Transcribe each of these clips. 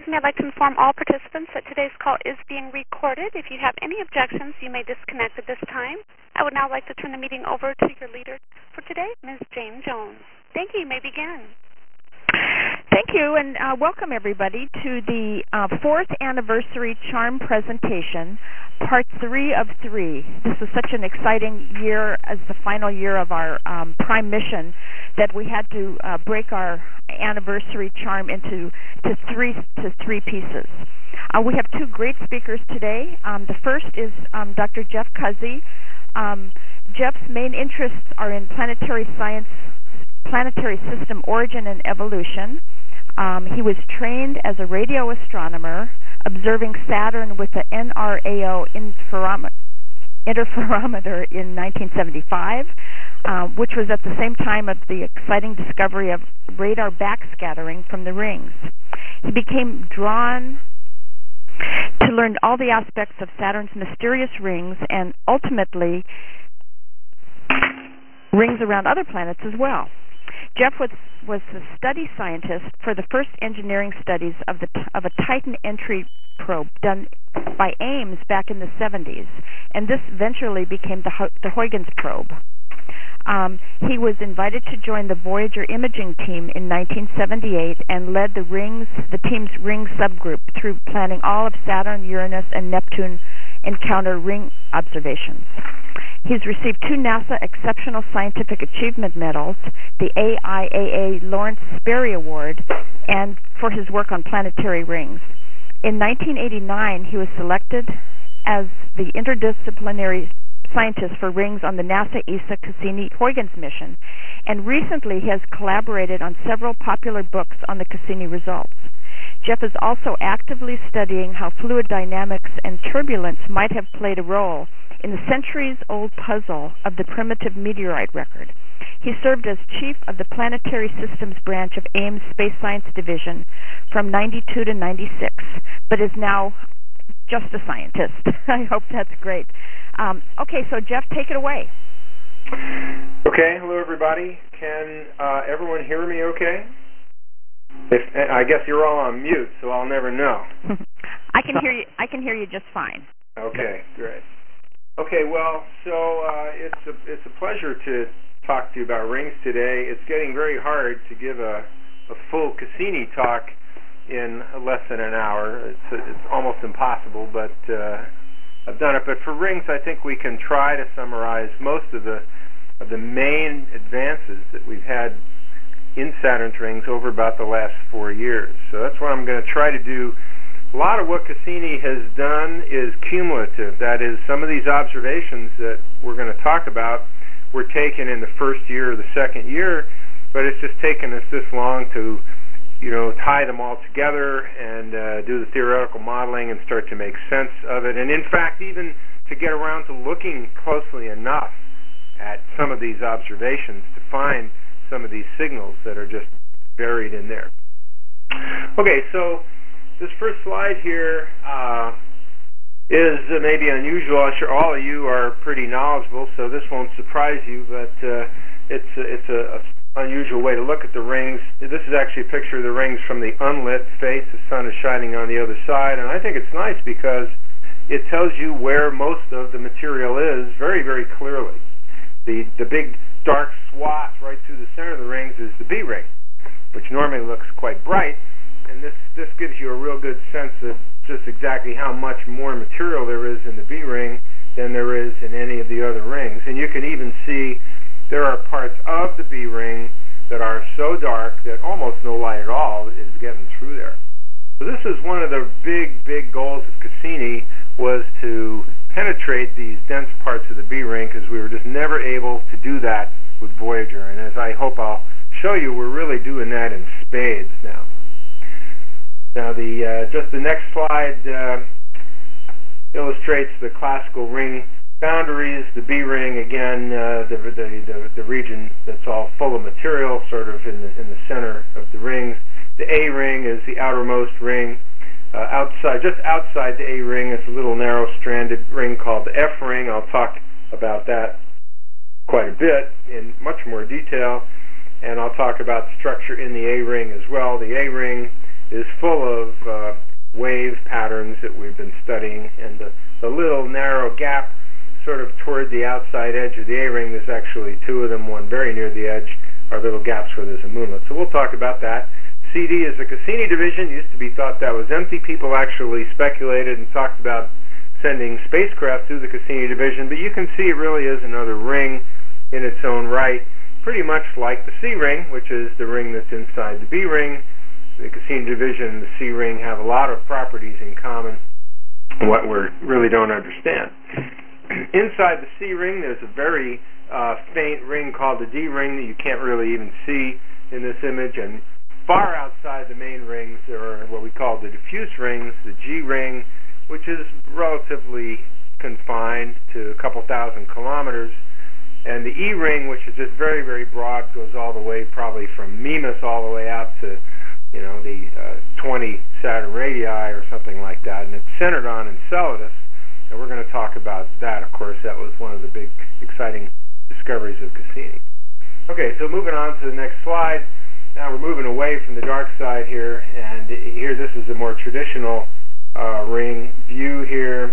closing, I'd like to inform all participants that today's call is being recorded. If you have any objections, you may disconnect at this time. I would now like to turn the meeting over to your leader for today, Ms. Jane Jones. Thank you. You may begin. Thank you, and welcome everybody to the 4th anniversary charm presentation, part 3 of 3. This was such an exciting year as the final year of our prime mission that we had to break our anniversary charm into three pieces. We have 2 great speakers today. The first is Dr. Jeff Cuzzi. Jeff's main interests are in planetary science, planetary system origin and evolution. He was trained as a radio astronomer, observing Saturn with the NRAO interferometer in 1975, which was at the same time of the exciting discovery of radar backscattering from the rings. He became drawn to learn all the aspects of Saturn's mysterious rings and ultimately rings around other planets as well. Jeff was the study scientist for the first engineering studies of a Titan entry probe done by Ames back in the 70s, and this eventually became the Huygens probe. He was invited to join the Voyager imaging team in 1978 and led the team's ring subgroup through planning all of Saturn, Uranus, and Neptune encounter ring observations. He's received 2 NASA Exceptional Scientific Achievement Medals, the AIAA Lawrence Sperry Award, and for his work on planetary rings. In 1989, he was selected as the interdisciplinary scientist for rings on the NASA ESA Cassini-Huygens mission, and recently he has collaborated on several popular books on the Cassini results. Jeff is also actively studying how fluid dynamics and turbulence might have played a role in the centuries-old puzzle of the primitive meteorite record. He served as chief of the Planetary Systems branch of Ames Space Science Division from 92 to 96, but is now just a scientist. I hope that's great. Okay, so Jeff, take it away. Okay, hello everybody. Can everyone hear me okay? I guess you're all on mute, so I'll never know. I can hear you. I can hear you just fine. Okay, great. Okay, well, so it's a pleasure to talk to you about rings today. It's getting very hard to give a full Cassini talk in less than an hour. It's almost impossible, but I've done it. But for rings, I think we can try to summarize most of the main advances that we've had in Saturn's rings over about the last 4 years. So that's what I'm going to try to do. A lot of what Cassini has done is cumulative. That is, some of these observations that we're going to talk about were taken in the first year or the second year, but it's just taken us this long to, tie them all together and do the theoretical modeling and start to make sense of it. And in fact, even to get around to looking closely enough at some of these observations to find some of these signals that are just buried in there. Okay, so this first slide here is maybe unusual. I'm sure all of you are pretty knowledgeable, so this won't surprise you, but it's a unusual way to look at the rings. This is actually a picture of the rings from the unlit face. The sun is shining on the other side, and I think it's nice because it tells you where most of the material is very, very clearly. The big dark swath right through the center of the rings is the B ring, which normally looks quite bright, and this gives you a real good sense of just exactly how much more material there is in the B ring than there is in any of the other rings. And you can even see there are parts of the B ring that are so dark that almost no light at all is getting through there. So this is one of the big goals of Cassini, was to penetrate these dense parts of the B ring, because we were just never able to do that with Voyager. And as I hope I'll show you, we're really doing that in spades now. Now, just the next slide illustrates the classical ring boundaries. The B ring, again, the region that's all full of material, sort of in the center of the rings. The A ring is the outermost ring. Just outside the A ring is a little narrow-stranded ring called the F ring. I'll talk about that quite a bit in much more detail, and I'll talk about the structure in the A ring as well. The A ring is full of wave patterns that we've been studying, and the little narrow gap sort of toward the outside edge of the A-ring, there's actually two of them, one very near the edge, are little gaps where there's a moonlet. So we'll talk about that. CD is the Cassini division. Used to be thought that was empty. People actually speculated and talked about sending spacecraft through the Cassini division, but you can see it really is another ring in its own right, pretty much like the C ring, which is the ring that's inside the B ring. The Cassini division and the C ring have a lot of properties in common, what we really don't understand. Inside the C ring, there's a very faint ring called the D ring that you can't really even see in this image, and far outside the main rings there are what we call the diffuse rings, the G ring, which is relatively confined to a couple thousand kilometers, and the E ring, which is just very, very broad, goes all the way probably from Mimas all the way out to the 20 Saturn radii or something like that, and it's centered on Enceladus, and we're going to talk about that. Of course, that was one of the big exciting discoveries of Cassini. Okay, so moving on to the next slide. Now we're moving away from the dark side here, and here this is a more traditional ring view here.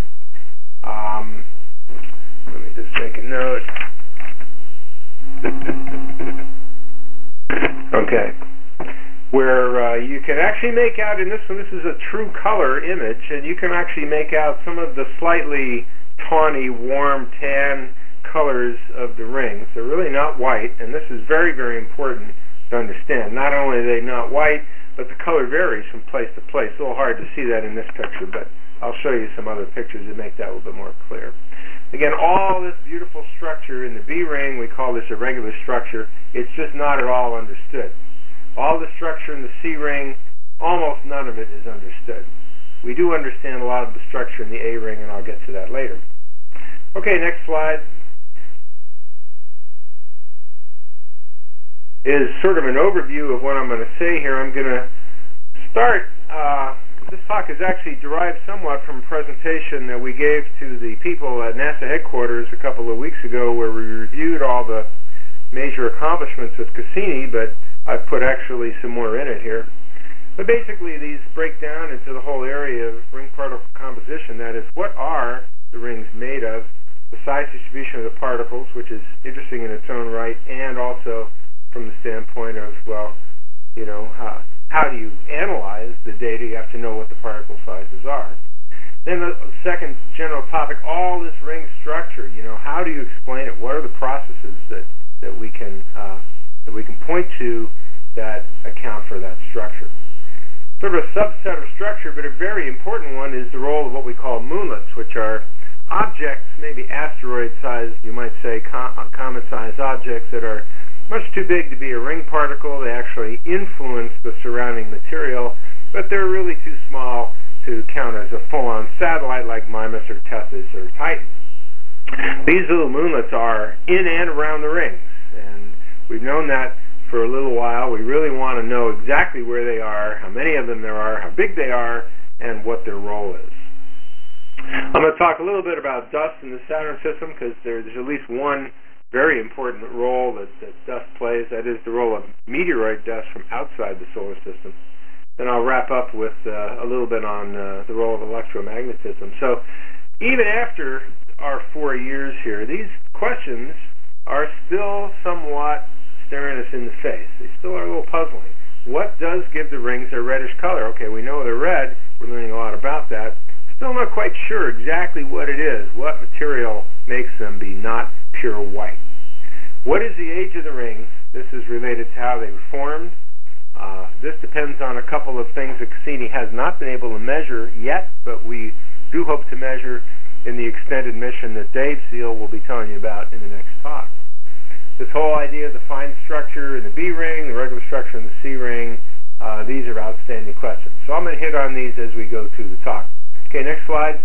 Let me just make a note. Okay. Where you can actually make out in this one, this is a true color image, and you can actually make out some of the slightly tawny, warm tan colors of the rings. They're really not white, and this is very, very important to understand. Not only are they not white, but the color varies from place to place. It's a little hard to see that in this picture, but I'll show you some other pictures that make that a little bit more clear. Again, all this beautiful structure in the B ring, we call this a regular structure. It's just not at all understood. All the structure in the C ring, almost none of it is understood. We do understand a lot of the structure in the A ring, and I'll get to that later. Okay, next slide is sort of an overview of what I'm going to say here. I'm going to start, this talk is actually derived somewhat from a presentation that we gave to the people at NASA headquarters a couple of weeks ago, where we reviewed all the major accomplishments of Cassini, but I've put actually some more in it here. But basically these break down into the whole area of ring particle composition. That is, what are the rings made of, the size distribution of the particles, which is interesting in its own right, and also from the standpoint of, well, how do you analyze the data? You have to know what the particle sizes are. Then the second general topic, all this ring structure, how do you explain it? What are the processes that we can point to that account for that structure? Sort of a subset of structure, but a very important one, is the role of what we call moonlets, which are objects, maybe asteroid-sized, you might say, comet-sized objects that are much too big to be a ring particle. They actually influence the surrounding material, but they're really too small to count as a full-on satellite like Mimas or Tethys or Titan. These little moonlets are in and around the rings, and we've known that for a little while. We really want to know exactly where they are, how many of them there are, how big they are, and what their role is. I'm going to talk a little bit about dust in the Saturn system, because there's at least one very important role that dust plays. That is the role of meteoroid dust from outside the solar system. Then I'll wrap up with a little bit on the role of electromagnetism. So even after our 4 years here, these questions are still somewhat staring us in the face. They still are a little puzzling. What does give the rings their reddish color? Okay, we know they're red. We're learning a lot about that. Still not quite sure exactly what it is. What material makes them be not pure white? What is the age of the rings? This is related to how they were formed. This depends on a couple of things that Cassini has not been able to measure yet, but we do hope to measure in the extended mission that Dave Seal will be telling you about in the next talk. This whole idea of the fine structure in the B ring, the regular structure in the C ring, these are outstanding questions. So I'm going to hit on these as we go through the talk. Okay, next slide.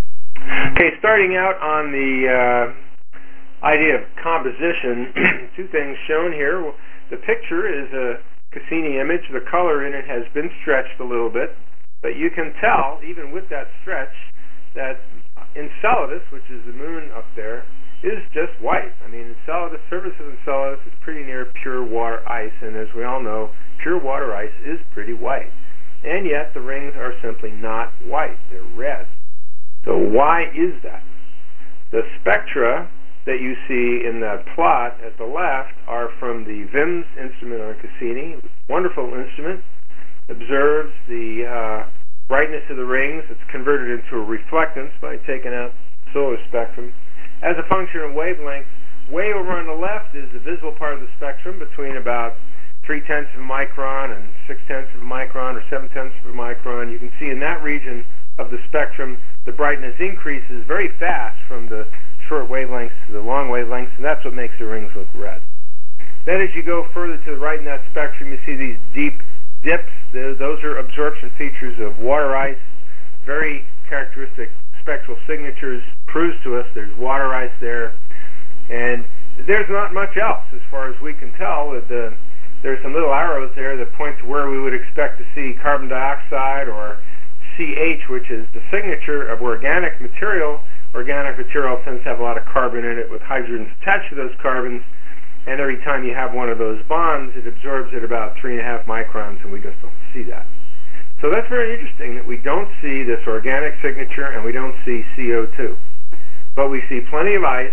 Okay, starting out on the idea of composition, two things shown here. The picture is a Cassini image. The color in it has been stretched a little bit, but you can tell, even with that stretch, that Enceladus, which is the moon up there, is just white. I mean, Enceladus, surface of Enceladus is pretty near pure water ice, and as we all know, pure water ice is pretty white. and yet the rings are simply not white. They're red. So why is that? The spectra that you see in the plot at the left are from the VIMS instrument on Cassini. Wonderful instrument. Observes the brightness of the rings. It's converted into a reflectance by taking out the solar spectrum. As a function of wavelength, way over on the left is the visible part of the spectrum between about 0.3 of a micron and 0.6 of a micron or 0.7 of a micron. You can see in that region of the spectrum the brightness increases very fast from the short wavelengths to the long wavelengths, and that's what makes the rings look red. Then as you go further to the right in that spectrum, you see these deep dips. Those are absorption features of water ice. Very characteristic spectral signatures. Proves to us there's water ice there. And there's not much else as far as we can tell. There's some little arrows there that point to where we would expect to see carbon dioxide or CH, which is the signature of organic material. Organic material tends to have a lot of carbon in it with hydrogens attached to those carbons, and every time you have one of those bonds, it absorbs at about 3.5 microns, and we just don't see that. So that's very interesting that we don't see this organic signature and we don't see CO2. But we see plenty of ice,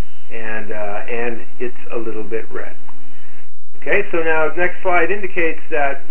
and it's a little bit red. Okay, so now the next slide indicates that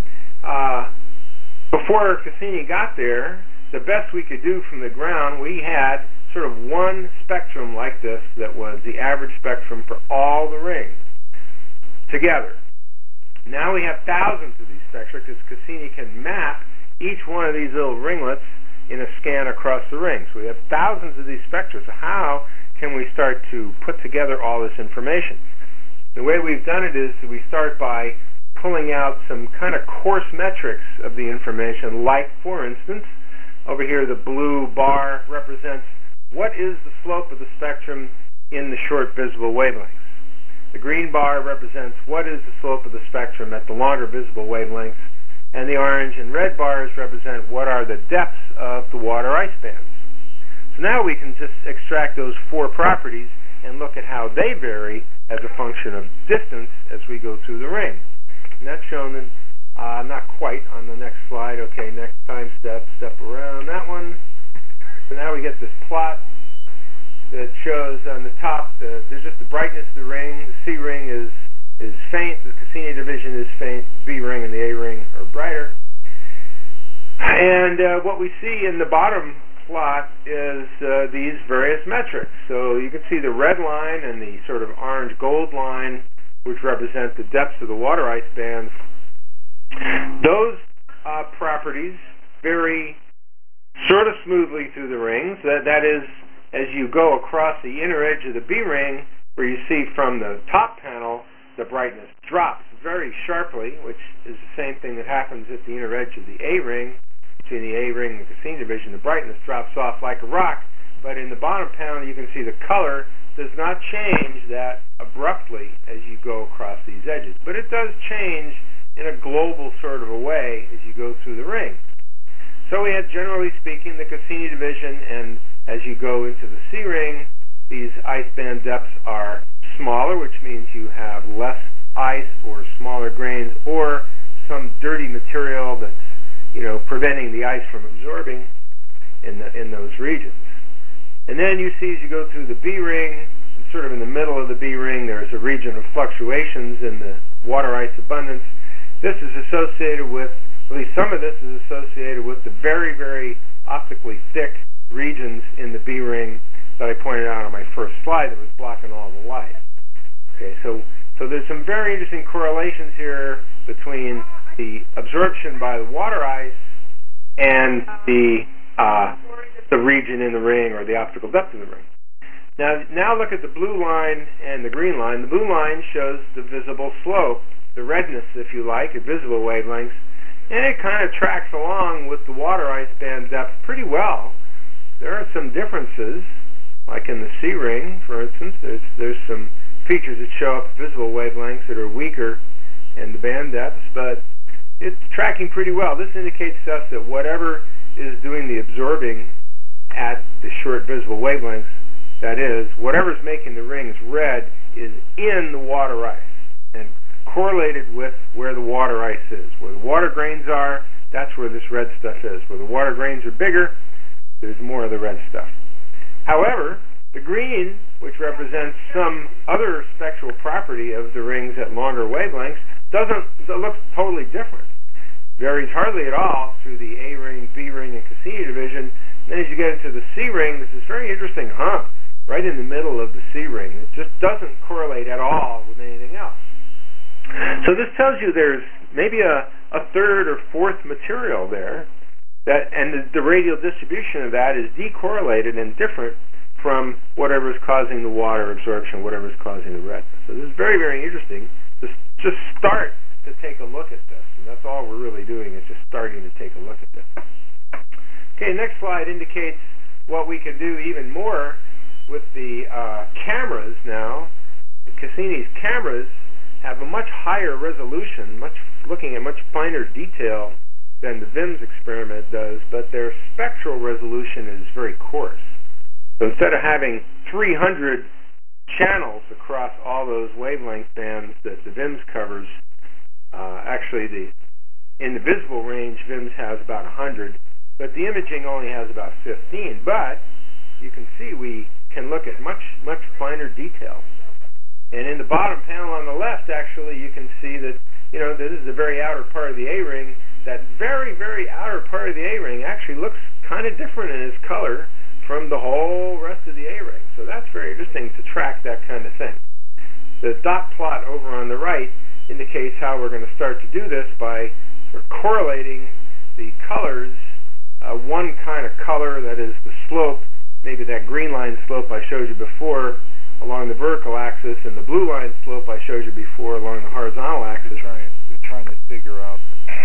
before Cassini got there, the best we could do from the ground, we had sort of one spectrum like this that was the average spectrum for all the rings together. Now we have thousands of these spectra because Cassini can map each one of these little ringlets in a scan across the ring. So we have thousands of these spectra. So how can we start to put together all this information? The way we've done it is we start by pulling out some kind of coarse metrics of the information, like, for instance, over here the blue bar represents what is the slope of the spectrum in the short visible wavelengths. The green bar represents what is the slope of the spectrum at the longer visible wavelengths, and the orange and red bars represent what are the depths of the water ice bands. So now we can just extract those four properties and look at how they vary as a function of distance as we go through the ring. And that's shown in, not quite on the next slide. Okay, next time step around that one. So now we get this plot that shows on the top, there's just the brightness of the ring. The C ring is faint, the Cassini division is faint, the B ring and the A ring are brighter. And what we see in the bottom plot is these various metrics. So you can see the red line and the sort of orange gold line, which represent the depths of the water ice bands. Those properties vary sort of smoothly through the rings. That is, as you go across the inner edge of the B ring, where you see from the top panel, the brightness drops very sharply, which is the same thing that happens at the inner edge of the A ring. Between the A ring and the Cassini division, the brightness drops off like a rock, but in the bottom panel you can see the color does not change that abruptly as you go across these edges, but it does change in a global sort of a way as you go through the ring. So we have, generally speaking, the Cassini division, and as you go into the C ring, these ice band depths are smaller, which means you have less ice or smaller grains or some dirty material that's preventing the ice from absorbing in those regions. And then you see as you go through the B ring, sort of in the middle of the B ring, there's a region of fluctuations in the water ice abundance. This is associated with, at least some of this is associated with the very, very optically thick regions in the B ring that I pointed out on my first slide that was blocking all the light. Okay, so there's some very interesting correlations here between the absorption by the water ice and the region in the ring, or the optical depth of the ring. Now look at the blue line and the green line. The blue line shows the visible slope, the redness, if you like, at visible wavelengths, and it kind of tracks along with the water ice band depth pretty well. There are some differences, like in the C ring, for instance. There's some features that show up visible wavelengths that are weaker in the band depths, but it's tracking pretty well. This indicates to us that whatever is doing the absorbing at the short visible wavelengths, that is, whatever's making the rings red is in the water ice and correlated with where the water ice is. Where the water grains are, that's where this red stuff is. Where the water grains are bigger, there's more of the red stuff. However, the green, which represents some other spectral property of the rings at longer wavelengths, looks totally different. Varies hardly at all through the A ring, B ring, and Cassini division. And then as you get into the C ring, there's this very interesting hump right in the middle of the C ring. It just doesn't correlate at all with anything else. So this tells you there's maybe a third or fourth material there, and the radial distribution of that is decorrelated and different from whatever is causing the water absorption, whatever is causing the redness. So this is very, very interesting to just start to take a look at this. And that's all we're really doing, is just starting to take a look at this. Okay, next slide indicates what we can do even more with the cameras now. Cassini's cameras have a much higher resolution, looking at much finer detail than the VIMS experiment does, but their spectral resolution is very coarse. So instead of having 300 channels across all those wavelength bands that the VIMS covers, actually in the visible range, VIMS has about 100, but the imaging only has about 15. But you can see we can look at much, much finer detail. And in the bottom panel on the left, actually, you can see that, this is the very outer part of the A-ring. That very, very outer part of the A-ring actually looks kind of different in its color from the whole rest of the A-ring. So that's very interesting to track that kind of thing. The dot plot over on the right indicates how we're going to start to do this by sort of correlating the colors. One kind of color, that is the slope, maybe that green line slope I showed you before, along the vertical axis, and the blue line slope I showed you before along the horizontal axis. You're trying to figure out.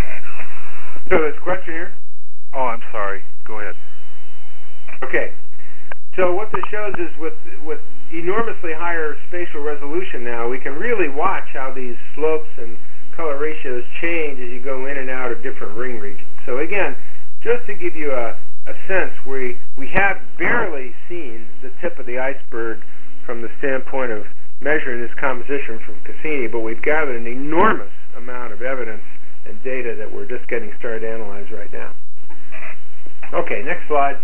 So there's a question here? Oh, I'm sorry. Go ahead. Okay. So what this shows is with enormously higher spatial resolution now, we can really watch how these slopes and color ratios change as you go in and out of different ring regions. So again, just to give you a sense, we have barely seen the tip of the iceberg from the standpoint of measuring this composition from Cassini, but we've gathered an enormous amount of evidence and data that we're just getting started to analyze right now. Okay, next slide.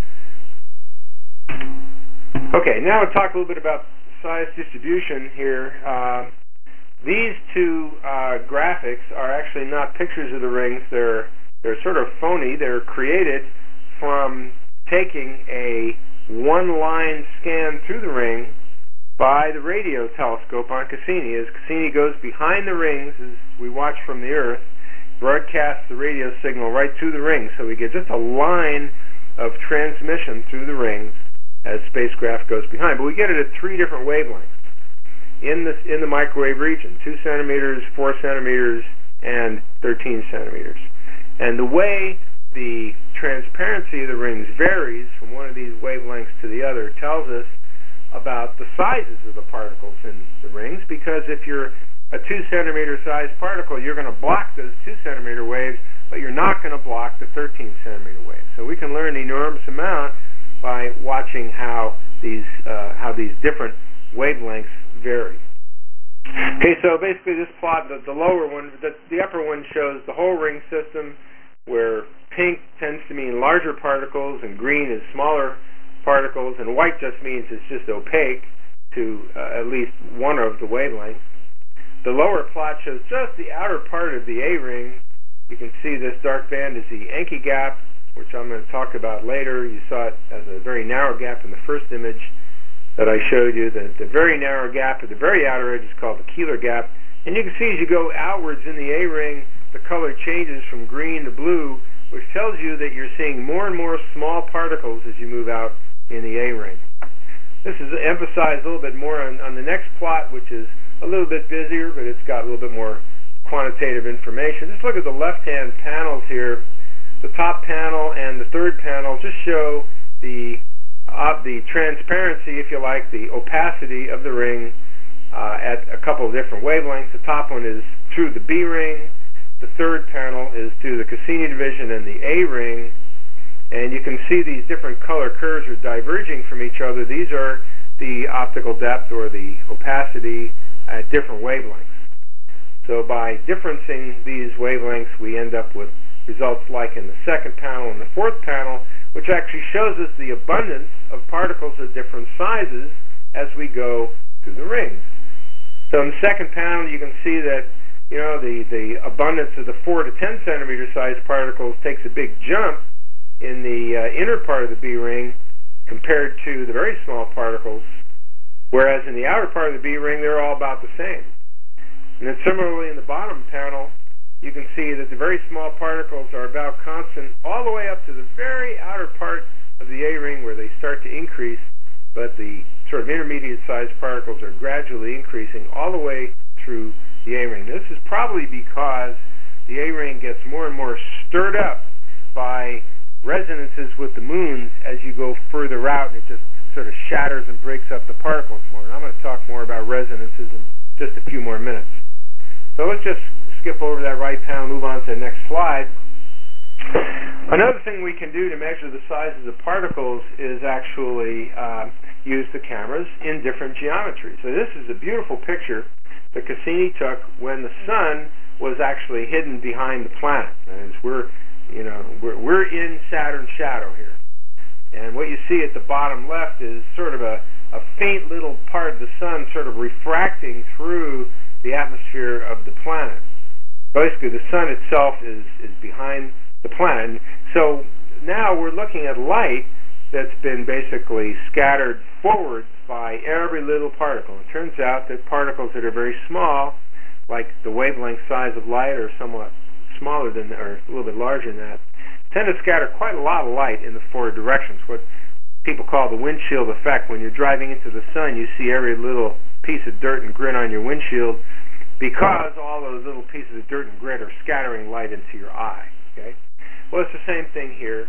Okay, now I'll talk a little bit about size distribution here. These two graphics are actually not pictures of the rings. They're sort of phony. They're created from taking a one-line scan through the ring by the radio telescope on Cassini. As Cassini goes behind the rings, as we watch from the Earth, broadcasts the radio signal right through the rings, so we get just a line of transmission through the rings as spacecraft goes behind. But we get it at 3 different wavelengths in the microwave region: 2 centimeters, 4 centimeters, and 13 centimeters. And the way the transparency of the rings varies from one of these wavelengths to the other tells us about the sizes of the particles in the rings, because if you're a 2 centimeter sized particle, you're going to block those 2 centimeter waves, but you're not going to block the 13 centimeter waves. So we can learn an enormous amount by watching how these different wavelengths vary. Okay, so basically this plot, the lower one, the upper one shows the whole ring system, where pink tends to mean larger particles and green is smaller particles, and white just means it's just opaque to at least one of the wavelengths. The lower plot shows just the outer part of the A-ring. You can see this dark band is the Encke gap, which I'm going to talk about later. You saw it as a very narrow gap in the first image that I showed you. The very narrow gap at the very outer edge is called the Keeler gap. And you can see as you go outwards in the A-ring, the color changes from green to blue, which tells you that you're seeing more and more small particles as you move out in the A-ring. This is emphasized a little bit more on the next plot, which is a little bit busier, but it's got a little bit more quantitative information. Just look at the left-hand panels here. The top panel and the third panel just show the transparency, if you like, the opacity of the ring at a couple of different wavelengths. The top one is through the B ring. The third panel is through the Cassini division and the A ring. And you can see these different color curves are diverging from each other. These are the optical depth or the opacity at different wavelengths. So by differencing these wavelengths, we end up with results like in the second panel and the fourth panel, which actually shows us the abundance of particles of different sizes as we go through the rings. So in the second panel, you can see that the abundance of the 4 to 10 centimeter size particles takes a big jump in the inner part of the B ring compared to the very small particles, whereas in the outer part of the B ring, they're all about the same. And then similarly in the bottom panel, you can see that the very small particles are about constant all the way up to the very outer part of the A ring where they start to increase, but the sort of intermediate sized particles are gradually increasing all the way through the A ring. This is probably because the A ring gets more and more stirred up by resonances with the moons as you go further out, and it just sort of shatters and breaks up the particles more. And I'm going to talk more about resonances in just a few more minutes. So let's just skip over that right panel and move on to the next slide. Another thing we can do to measure the sizes of particles is actually use the cameras in different geometries. So this is a beautiful picture that Cassini took when the sun was actually hidden behind the planet. That is, we're in Saturn's shadow here. And what you see at the bottom left is sort of a faint little part of the sun sort of refracting through the atmosphere of the planet. Basically, the sun itself is behind the planet. So now we're looking at light that's been basically scattered forward by every little particle. It turns out that particles that are very small, like the wavelength size of light, or somewhat smaller than, or a little bit larger than that, tend to scatter quite a lot of light in the forward directions, what people call the windshield effect. When you're driving into the sun, you see every little piece of dirt and grit on your windshield because all those little pieces of dirt and grit are scattering light into your eye. Okay? Well, it's the same thing here.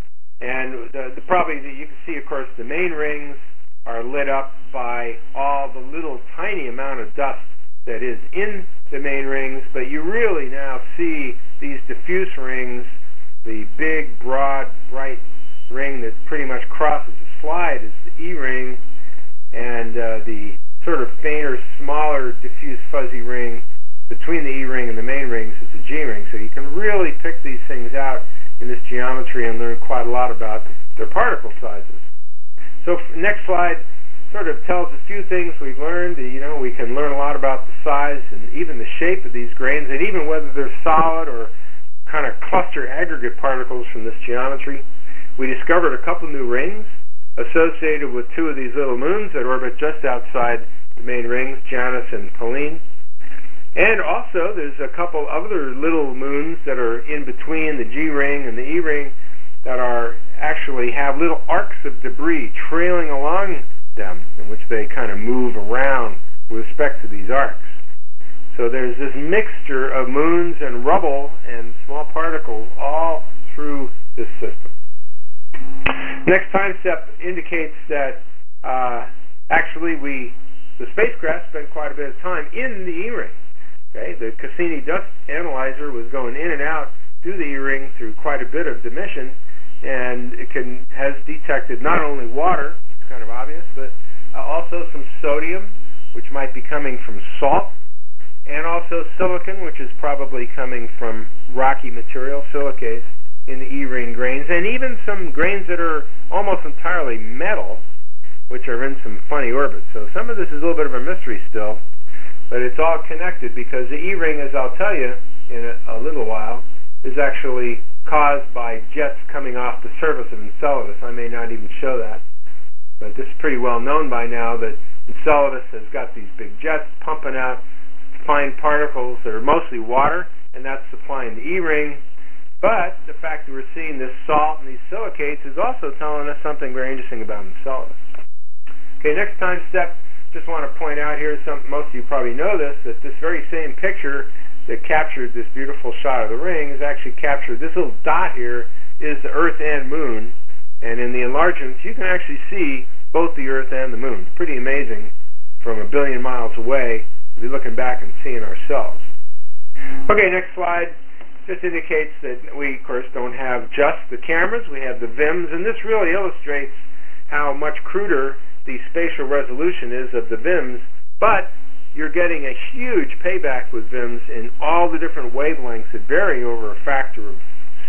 And you can see, of course, the main rings are lit up by all the little tiny amount of dust that is in the main rings, but you really now see these diffuse rings, the big, broad, bright ring that pretty much crosses the slide is the E ring, and the sort of fainter, smaller, diffuse, fuzzy ring between the E ring and the main rings is the G ring. So you can really pick these things out in this geometry and learn quite a lot about their particle sizes. So next slide sort of tells a few things we've learned. We can learn a lot about the size and even the shape of these grains, and even whether they're solid or kind of cluster aggregate particles from this geometry. We discovered a couple new rings associated with two of these little moons that orbit just outside the main rings, Janus and Pallene. And also there's a couple other little moons that are in between the G ring and the E ring that actually have little arcs of debris trailing along them, in which they kind of move around with respect to these arcs. So there's this mixture of moons and rubble and small particles all through this system. Next time step indicates that actually the spacecraft spent quite a bit of time in the E ring. Okay, the Cassini dust analyzer was going in and out through the E ring through quite a bit of emission, and it has detected not only water, it's kind of obvious, but also some sodium, which might be coming from salt, and also silicon, which is probably coming from rocky material, silicates, in the E ring grains, and even some grains that are almost entirely metal, which are in some funny orbits. So some of this is a little bit of a mystery still, but it's all connected because the E ring, as I'll tell you in a little while, is actually caused by jets coming off the surface of Enceladus. I may not even show that, but this is pretty well known by now that Enceladus has got these big jets pumping out fine particles that are mostly water, and that's supplying the E ring. But the fact that we're seeing this salt and these silicates is also telling us something very interesting about Enceladus. Okay, next time step, just want to point out here, most of you probably know this, that this very same picture that captured this beautiful shot of the ring is actually captured. This little dot here is the Earth and Moon, and in the enlargements you can actually see both the Earth and the Moon. It's pretty amazing from 1 billion miles away to be looking back and seeing ourselves. Okay, next slide just indicates that we, of course, don't have just the cameras. We have the VIMS, and this really illustrates how much cruder the spatial resolution is of the VIMS, but you're getting a huge payback with VIMS in all the different wavelengths that vary over a factor of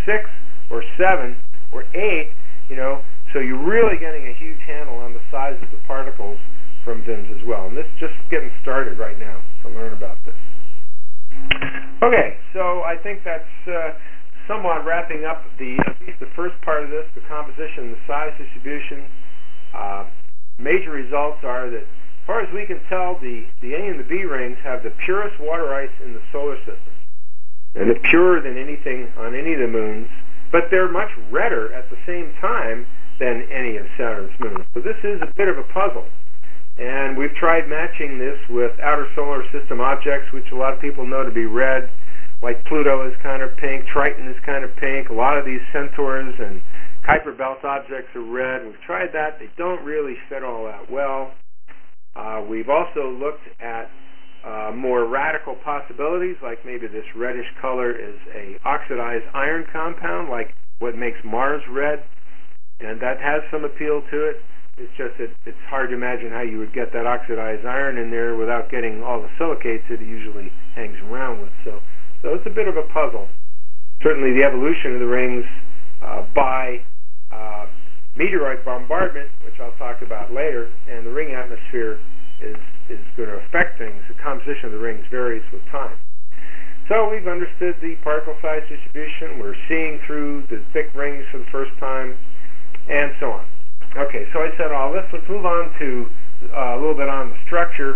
6 or 7 or 8, so you're really getting a huge handle on the size of the particles from VIMS as well. And this is just getting started right now to learn about this. Okay, so I think that's somewhat wrapping up at least the first part of this, the composition, the size distribution. Major results are that, as far as we can tell, the A and the B rings have the purest water ice in the solar system. And they're purer than anything on any of the moons, but they're much redder at the same time than any of Saturn's moons. So this is a bit of a puzzle. And we've tried matching this with outer solar system objects, which a lot of people know to be red, like Pluto is kind of pink, Triton is kind of pink, a lot of these Centaurs and Kuiper Belt objects are red. We've tried that. They don't really fit all that well. We've also looked at more radical possibilities, like maybe this reddish color is a oxidized iron compound, like what makes Mars red, and that has some appeal to it. It's just that it's hard to imagine how you would get that oxidized iron in there without getting all the silicates that it usually hangs around with. So it's a bit of a puzzle. Certainly the evolution of the rings by meteoroid bombardment, which I'll talk about later, and the ring atmosphere is going to affect things. The composition of the rings varies with time. So we've understood the particle size distribution. We're seeing through the thick rings for the first time, and so on. Okay, so I said all this. Let's move on to a little bit on the structure.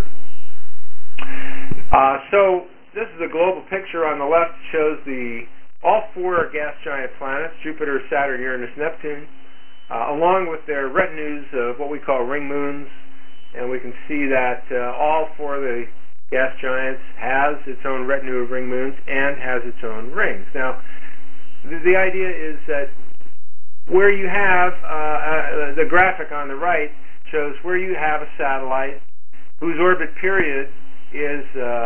So this is a global picture. On the left shows all 4 gas giant planets, Jupiter, Saturn, Uranus, Neptune, along with their retinues of what we call ring moons. And we can see that all 4 of the gas giants has its own retinue of ring moons and has its own rings. Now, the idea is that where you have the graphic on the right shows where you have a satellite whose orbit period is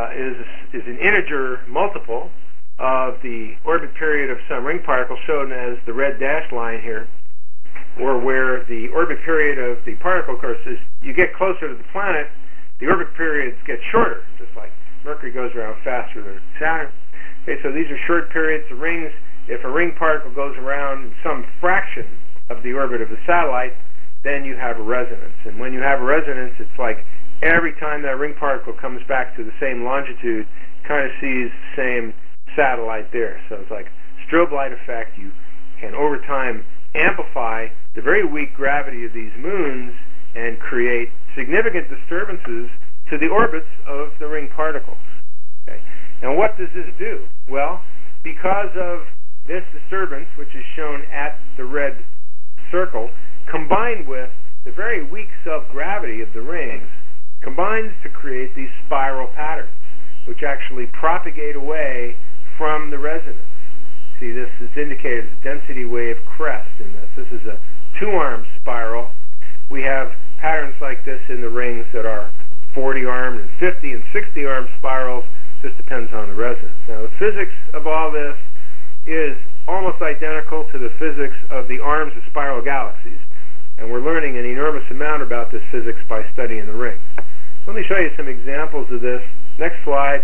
an integer multiple of the orbit period of some ring particle, shown as the red dashed line here, or where the orbit period of the particle, of course, is you get closer to the planet, the orbit periods get shorter, just like Mercury goes around faster than Saturn. Okay, so these are short periods. The rings, if a ring particle goes around in some fraction of the orbit of the satellite, then you have a resonance. And when you have a resonance, it's like every time that ring particle comes back to the same longitude, kind of sees the same satellite there. So it's like strobe light effect. You can, over time, amplify the very weak gravity of these moons and create significant disturbances to the orbits of the ring particles. Okay. Now what does this do? Well, because of this disturbance, which is shown at the red circle, combined with the very weak self-gravity of the rings, combines to create these spiral patterns, which actually propagate away from the resonance. See, this is indicated as a density wave crest in this. This is a 2-arm spiral. We have patterns like this in the rings that are 40-armed and 50 and 60-arm spirals. This depends on the resonance. Now, the physics of all this is almost identical to the physics of the arms of spiral galaxies, and we're learning an enormous amount about this physics by studying the rings. Let me show you some examples of this. Next slide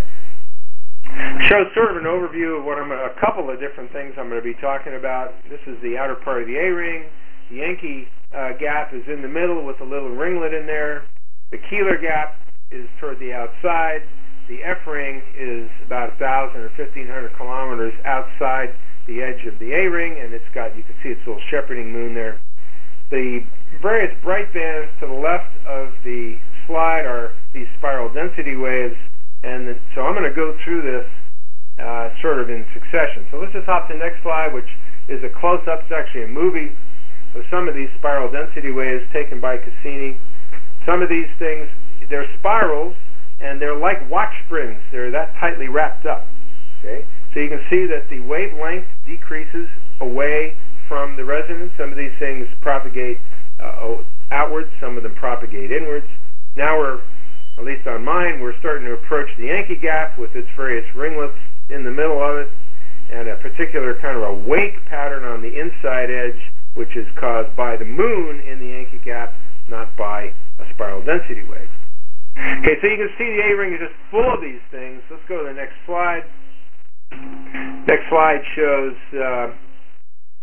shows sort of an overview of a couple of different things I'm going to be talking about. This is the outer part of the A-ring. The Encke gap is in the middle with a little ringlet in there. The Keeler gap is toward the outside. The F-ring is about 1,000 or 1,500 kilometers outside the edge of the A-ring, and it's got, you can see its little shepherding moon there. The various bright bands to the left of the slide are these spiral density waves, and so I'm going to go through this sort of in succession. So let's just hop to the next slide, which is a close-up. It's actually a movie of some of these spiral density waves taken by Cassini. Some of these things, they're spirals, and they're like watch springs. They're that tightly wrapped up. Okay, so you can see that the wavelength decreases away from the resonance. Some of these things propagate outwards. Some of them propagate inwards. Now we're, at least on mine, we're starting to approach the Encke gap with its various ringlets in the middle of it, and a particular kind of a wake pattern on the inside edge, which is caused by the moon in the Encke gap, not by a spiral density wave. Okay, so you can see the A-ring is just full of these things. Let's go to the next slide. Next slide shows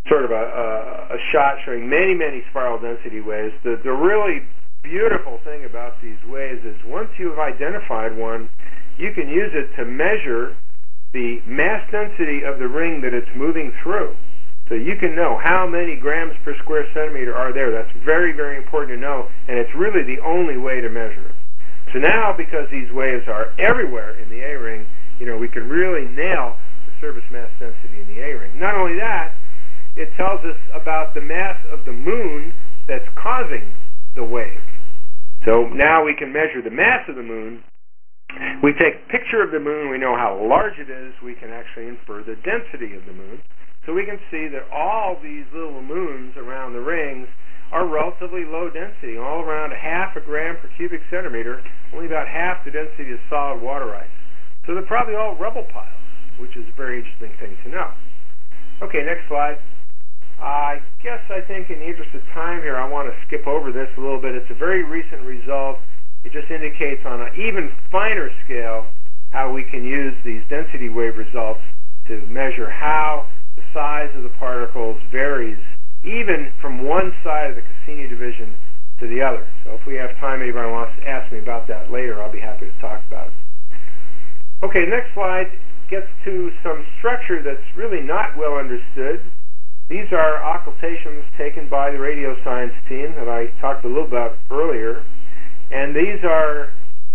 sort of a shot showing many, many spiral density waves. The really beautiful thing about these waves is once you've identified one, you can use it to measure the mass density of the ring that it's moving through. So you can know how many grams per square centimeter are there. That's very, very important to know, and it's really the only way to measure it. So now, because these waves are everywhere in the A-ring, we can really nail the surface mass density in the A-ring. Not only that, it tells us about the mass of the moon that's causing the wave. So now we can measure the mass of the moon. We take a picture of the moon, we know how large it is, we can actually infer the density of the moon. So we can see that all these little moons around the rings are relatively low density, all around 0.5 gram per cubic centimeter, only about half the density of solid water ice. So they're probably all rubble piles, which is a very interesting thing to know. Okay, next slide. I think in the interest of time here, I want to skip over this a little bit. It's a very recent result. It just indicates on an even finer scale how we can use these density wave results to measure how the size of the particles varies even from one side of the Cassini division to the other. So if we have time, anybody wants to ask me about that later, I'll be happy to talk about it. Okay, next slide gets to some structure that's really not well understood. These are occultations taken by the radio science team that I talked a little about earlier. And these are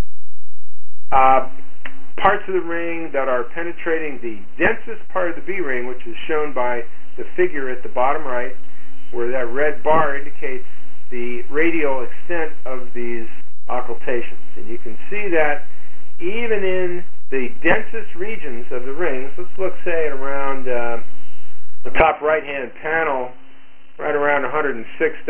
parts of the ring that are penetrating the densest part of the B ring, which is shown by the figure at the bottom right, where that red bar indicates the radial extent of these occultations. And you can see that even in the densest regions of the rings, let's look, say, at around the top right-hand panel, right around 105,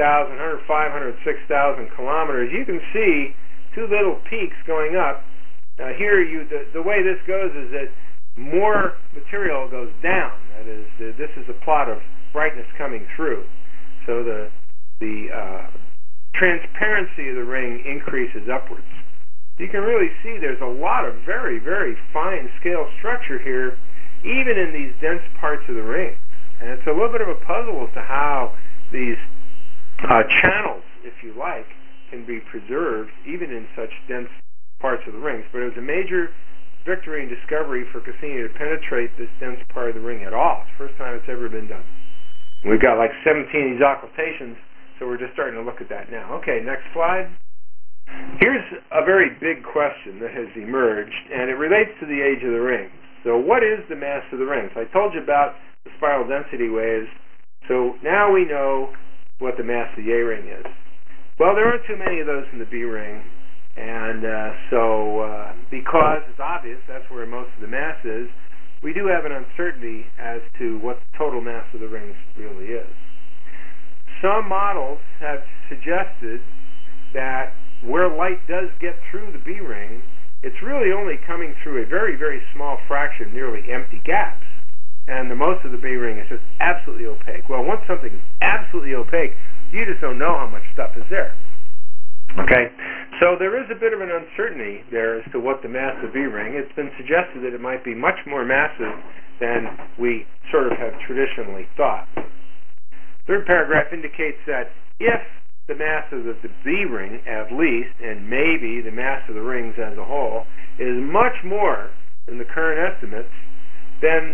106,000 kilometers, you can see two little peaks going up. Now here, the way this goes is that more material goes down. That is, this is a plot of brightness coming through. So the transparency of the ring increases upwards. You can really see there's a lot of very, very fine scale structure here, even in these dense parts of the ring. And it's a little bit of a puzzle as to how these channels, if you like, can be preserved even in such dense parts of the rings. But it was a major victory and discovery for Cassini to penetrate this dense part of the ring at all. It's the first time it's ever been done. We've got like 17 of these occultations, so we're just starting to look at that now. Okay, next slide. Here's a very big question that has emerged, and it relates to the age of the rings. So what is the mass of the rings? I told you about the spiral density waves, so now we know what the mass of the A ring is. Well, there aren't too many of those in the B ring, and because it's obvious that's where most of the mass is, we do have an uncertainty as to what the total mass of the rings really is. Some models have suggested that where light does get through the B ring, it's really only coming through a very, very small fraction, nearly empty gaps. And the most of the B ring is just absolutely opaque. Well, once something is absolutely opaque, you just don't know how much stuff is there. Okay, so there is a bit of an uncertainty there as to what the mass of the B ring. It's been suggested that it might be much more massive than we sort of have traditionally thought. Third paragraph indicates that if the mass of the B ring, at least, and maybe the mass of the rings as a whole, is much more than the current estimates, then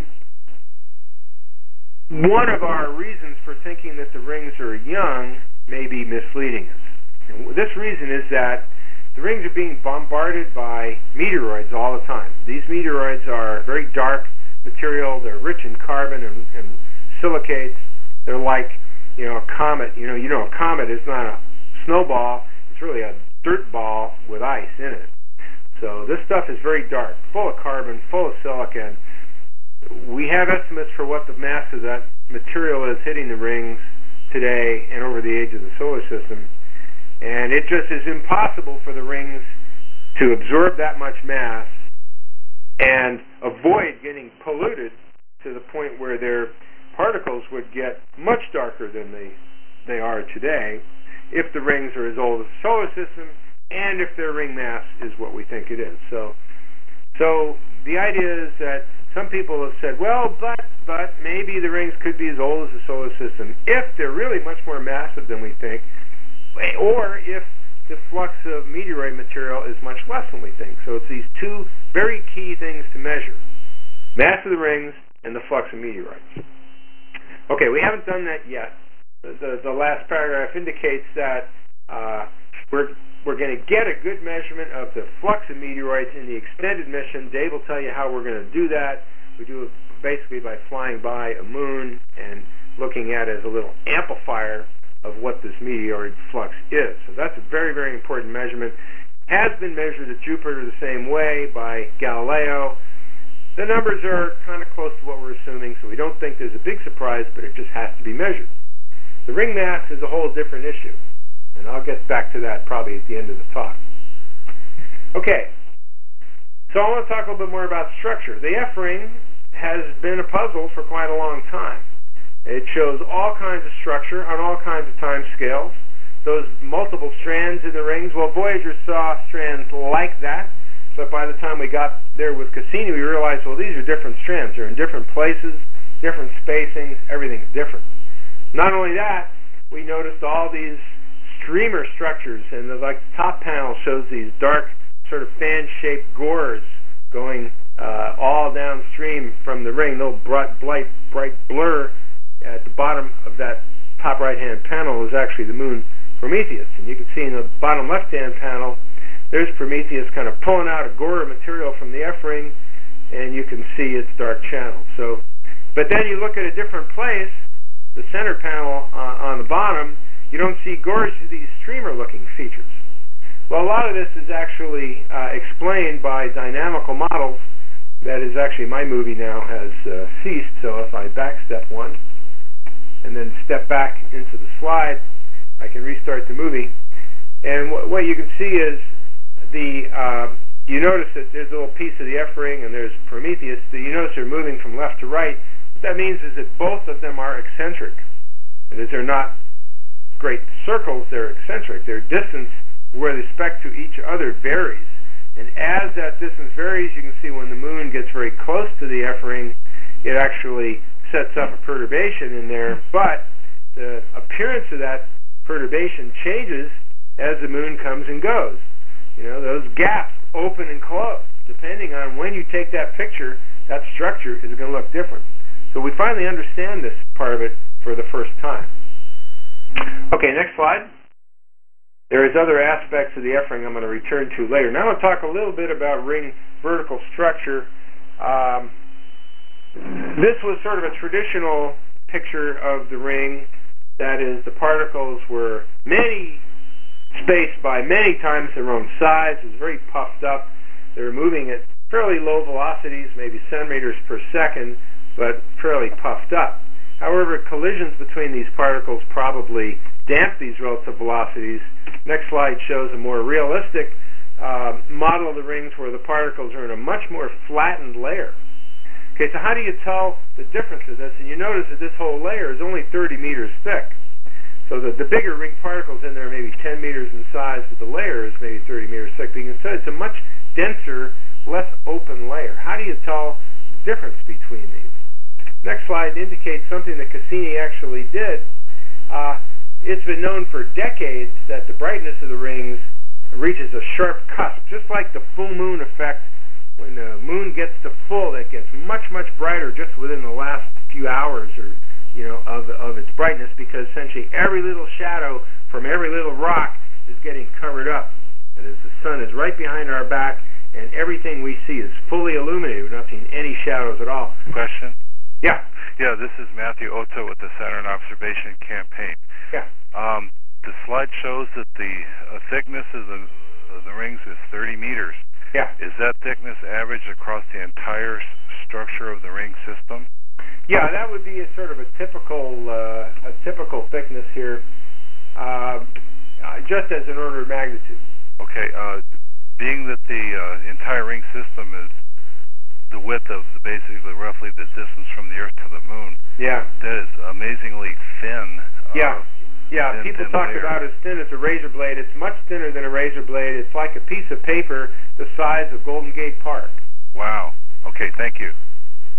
one of our reasons for thinking that the rings are young may be misleading us. And this reason is that the rings are being bombarded by meteoroids all the time. These meteoroids are very dark material. They're rich in carbon and silicates. They're like, a comet. You know, a comet is not a snowball. It's really a dirt ball with ice in it. So this stuff is very dark, full of carbon, full of silicon. We have estimates for what the mass of that material is hitting the rings today and over the age of the solar system. And it just is impossible for the rings to absorb that much mass and avoid getting polluted to the point where their particles would get much darker than they are today if the rings are as old as the solar system and if their ring mass is what we think it is. So the idea is that some people have said, well, but maybe the rings could be as old as the solar system if they're really much more massive than we think, or if the flux of meteoroid material is much less than we think. So it's these two very key things to measure: mass of the rings and the flux of meteoroids. Okay, we haven't done that yet. The last paragraph indicates that we're going to get a good measurement of the flux of meteoroids in the extended mission. Dave will tell you how we're going to do that. We do it basically by flying by a moon and looking at it as a little amplifier of what this meteoroid flux is. So that's a very, very important measurement. Has been measured at Jupiter the same way by Galileo. The numbers are kind of close to what we're assuming, so we don't think there's a big surprise, but it just has to be measured. The ring mass is a whole different issue, and I'll get back to that probably at the end of the talk. Okay, so I want to talk a little bit more about structure. The F-ring has been a puzzle for quite a long time. It shows all kinds of structure on all kinds of time scales. Those multiple strands in the rings, well, Voyager saw strands like that, but by the time we got there with Cassini, we realized, well, these are different strands. They're in different places, different spacings, everything's different. Not only that, we noticed all these streamer structures, and the top panel shows these dark, sort of fan-shaped gores going all downstream from the ring. No bright blur at the bottom of that top right-hand panel is actually the moon Prometheus. And you can see in the bottom left-hand panel, there's Prometheus kind of pulling out a gore of material from the F-ring, and you can see its dark channel. But then you look at a different place, the center panel on the bottom, you don't see gores, you see these streamer-looking features. Well, a lot of this is actually explained by dynamical models. That is actually, my movie now has ceased, so if I backstep one and then step back into the slide, I can restart the movie. And what you can see is you notice that there's a little piece of the F-ring and there's Prometheus. You notice they're moving from left to right. What that means is that both of them are eccentric. That is, they're not great circles, they're eccentric. Their distance with respect to each other varies. And as that distance varies, you can see when the moon gets very close to the F-ring, it actually sets up a perturbation in there, but the appearance of that perturbation changes as the moon comes and goes. You know, those gaps open and close. Depending on when you take that picture, that structure is going to look different. So we finally understand this part of it for the first time. Okay, next slide. There is other aspects of the F-ring I'm going to return to later. Now I'll talk a little bit about ring vertical structure. This was sort of a traditional picture of the ring. That is, the particles were spaced by many times their own size. It was very puffed up. They were moving at fairly low velocities, maybe centimeters per second, but fairly puffed up. However, collisions between these particles probably damp these relative velocities. Next slide shows a more realistic model of the rings where the particles are in a much more flattened layer. Okay, so how do you tell the difference of this? And you notice that this whole layer is only 30 meters thick. So the bigger ring particles in there are maybe 10 meters in size, but the layer is maybe 30 meters thick. But you can see it's a much denser, less open layer. How do you tell the difference between these? Next slide indicates something that Cassini actually did. It's been known for decades that the brightness of the rings reaches a sharp cusp, just like the full moon effect. When the moon gets to full, it gets much, much brighter just within the last few hours of its brightness, because essentially every little shadow from every little rock is getting covered up. That is, the sun is right behind our back, and everything we see is fully illuminated. We're not seeing any shadows at all. Question? Yeah. Yeah, this is Matthew Otto with the Saturn Observation Campaign. Yeah. The slide shows that the thickness of the rings is 30 meters. Yeah. Is that thickness averaged across the entire structure of the ring system? Yeah, that would be a sort of a typical thickness here, just as an order of magnitude. Okay. Being that the entire ring system is the width of basically roughly the distance from the Earth to the Moon. Yeah. That is amazingly thin. Yeah. Yeah, people talk about it as thin as a razor blade. It's much thinner than a razor blade. It's like a piece of paper the size of Golden Gate Park. Wow. Okay, thank you.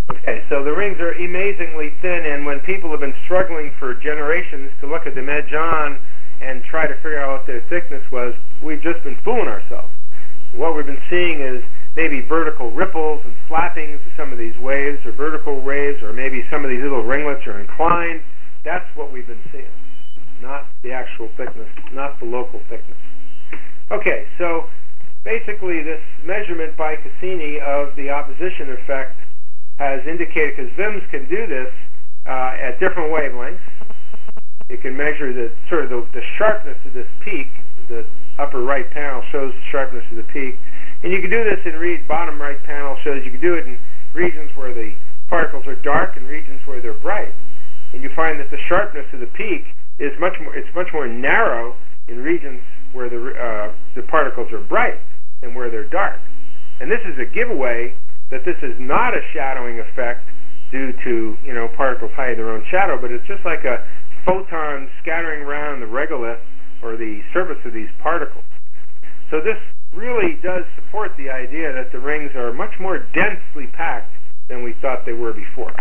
Okay, so the rings are amazingly thin, and when people have been struggling for generations to look at them edge on and try to figure out what their thickness was, we've just been fooling ourselves. What we've been seeing is maybe vertical ripples and flappings of some of these waves, or vertical waves, or maybe some of these little ringlets are inclined. That's what we've been seeing, not the actual thickness, not the local thickness. Okay, so basically this measurement by Cassini of the opposition effect has indicated, because VIMS can do this at different wavelengths. It can measure the sharpness of this peak. The upper right panel shows the sharpness of the peak. And you can do this in bottom right panel shows you can do it in regions where the particles are dark and regions where they're bright. And you find that the sharpness of the peak is much more narrow in regions where the particles are bright than where they're dark. And this is a giveaway that this is not a shadowing effect due to particles hiding their own shadow, but it's just like a photon scattering around the regolith or the surface of these particles. So this really does support the idea that the rings are much more densely packed than we thought they were before.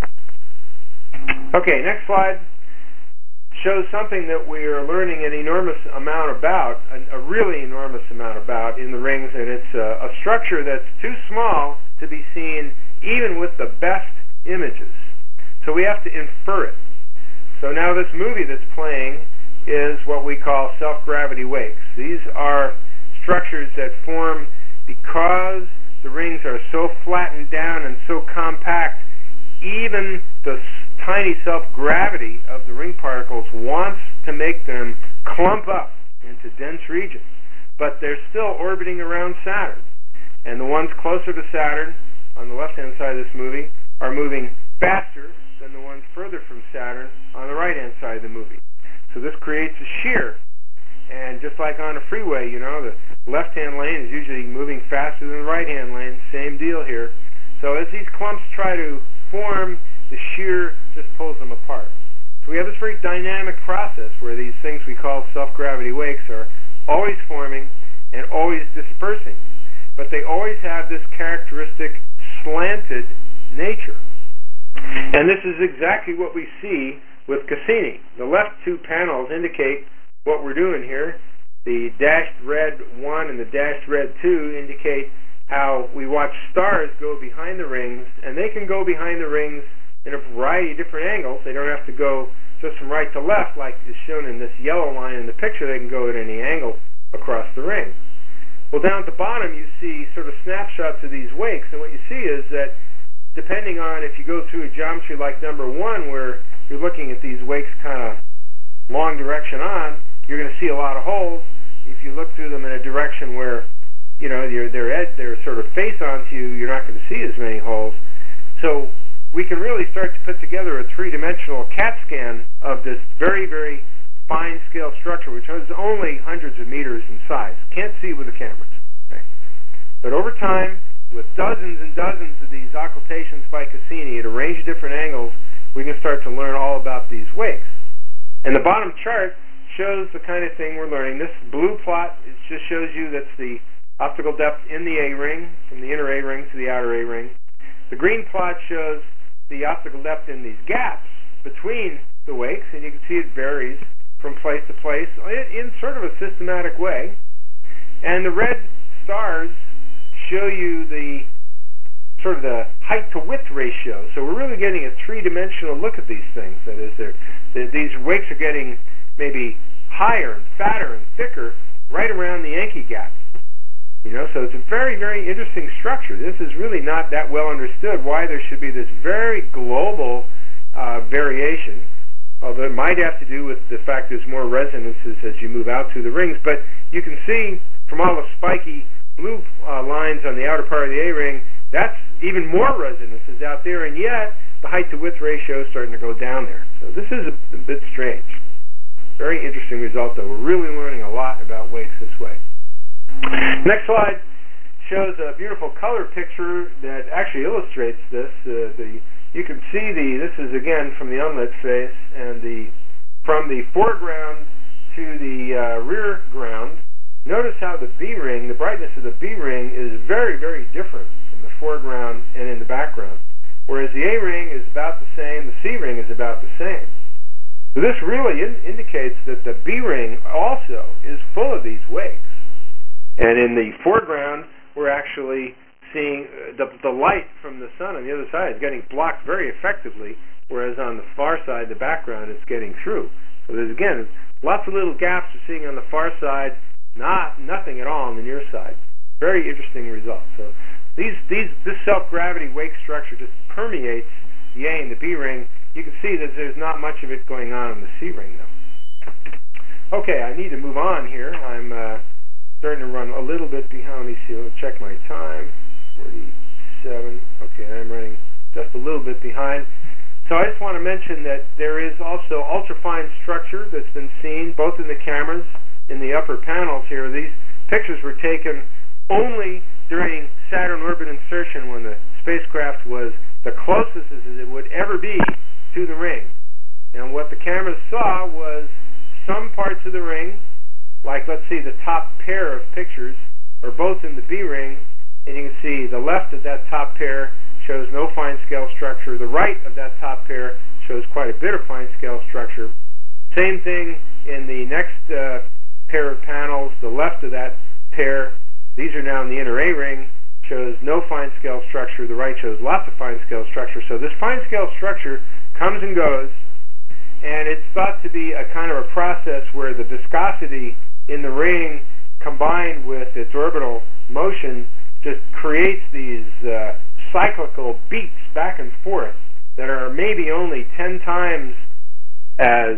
Okay, next slide shows something that we are learning an enormous amount about, a really enormous amount about in the rings, and it's a structure that's too small to be seen even with the best images. So we have to infer it. So now this movie that's playing is what we call self-gravity wakes. These are structures that form because the rings are so flattened down and so compact, even the tiny self-gravity of the ring particles wants to make them clump up into dense regions. But they're still orbiting around Saturn. And the ones closer to Saturn, on the left-hand side of this movie, are moving faster than the ones further from Saturn on the right-hand side of the movie. So this creates a shear. And just like on a freeway, the left-hand lane is usually moving faster than the right-hand lane. Same deal here. So as these clumps try to form, the shear just pulls them apart. So we have this very dynamic process where these things we call self-gravity wakes are always forming and always dispersing. But they always have this characteristic slanted nature. And this is exactly what we see with Cassini. The left two panels indicate what we're doing here. The dashed red 1 and the dashed red 2 indicate how we watch stars go behind the rings, and they can go behind the rings in a variety of different angles. They don't have to go just from right to left like is shown in this yellow line in the picture. They can go at any angle across the ring. Well, down at the bottom you see sort of snapshots of these wakes, and what you see is that depending on if you go through a geometry like number 1 where you're looking at these wakes kind of long direction on, you're going to see a lot of holes. If you look through them in a direction where they're sort of face onto you, you're not going to see as many holes. So we can really start to put together a three-dimensional CAT scan of this very, very fine-scale structure, which is only hundreds of meters in size. Can't see with the cameras. Okay? But over time, with dozens and dozens of these occultations by Cassini at a range of different angles, we can start to learn all about these wakes. And the bottom chart shows the kind of thing we're learning. This blue plot just shows you that's the optical depth in the A-ring, from the inner A-ring to the outer A-ring. The green plot shows the optical depth in these gaps between the wakes, and you can see it varies from place to place in sort of a systematic way. And the red stars show you the sort of the height to width ratio. So we're really getting a three-dimensional look at these things. That is, these wakes are getting maybe higher and fatter and thicker right around the Yankee gap. So it's a very, very interesting structure. This is really not that well understood why there should be this very global variation, although it might have to do with the fact there's more resonances as you move out through the rings. But you can see from all the spiky blue lines on the outer part of the A-ring, that's even more resonances out there, and yet the height to width ratio is starting to go down there. So this is a bit strange. Very interesting result, though. We're really learning a lot about wakes this way. Next slide shows a beautiful color picture that actually illustrates this. You can see this is again from the unlit face, and from the foreground to the rear ground. Notice how the B-ring, the brightness of the B-ring is very, very different from the foreground and in the background. whereas the A ring is about the same, the C ring is about the same. So this really indicates that the B ring also is full of these wakes. And in the foreground, we're actually seeing the light from the sun on the other side is getting blocked very effectively, whereas on the far side, the background, it's getting through. So there's, again, lots of little gaps we're seeing on the far side, nothing at all on the near side. Very interesting results. So this self-gravity wake structure just permeates the A and the B ring. You can see that there's not much of it going on in the C ring, though. Okay, I need to move on here. I'm starting to run a little bit behind. Let me see. Let me check my time. 47. Okay, I'm running just a little bit behind. So I just want to mention that there is also ultrafine structure that's been seen both in the cameras in the upper panels here. These pictures were taken only during Saturn orbit insertion when the spacecraft was the closest as it would ever be to the ring. And what the cameras saw was some parts of the ring, like let's see the top pair of pictures, are both in the B ring, and you can see the left of that top pair shows no fine scale structure. The right of that top pair shows quite a bit of fine scale structure. Same thing in the next pair of panels. The left of that pair, these are now in the inner A ring, shows no fine scale structure. The right shows lots of fine scale structure. So this fine scale structure comes and goes, and it's thought to be a kind of a process where the viscosity in the ring combined with its orbital motion just creates these cyclical beats back and forth that are maybe only 10 times as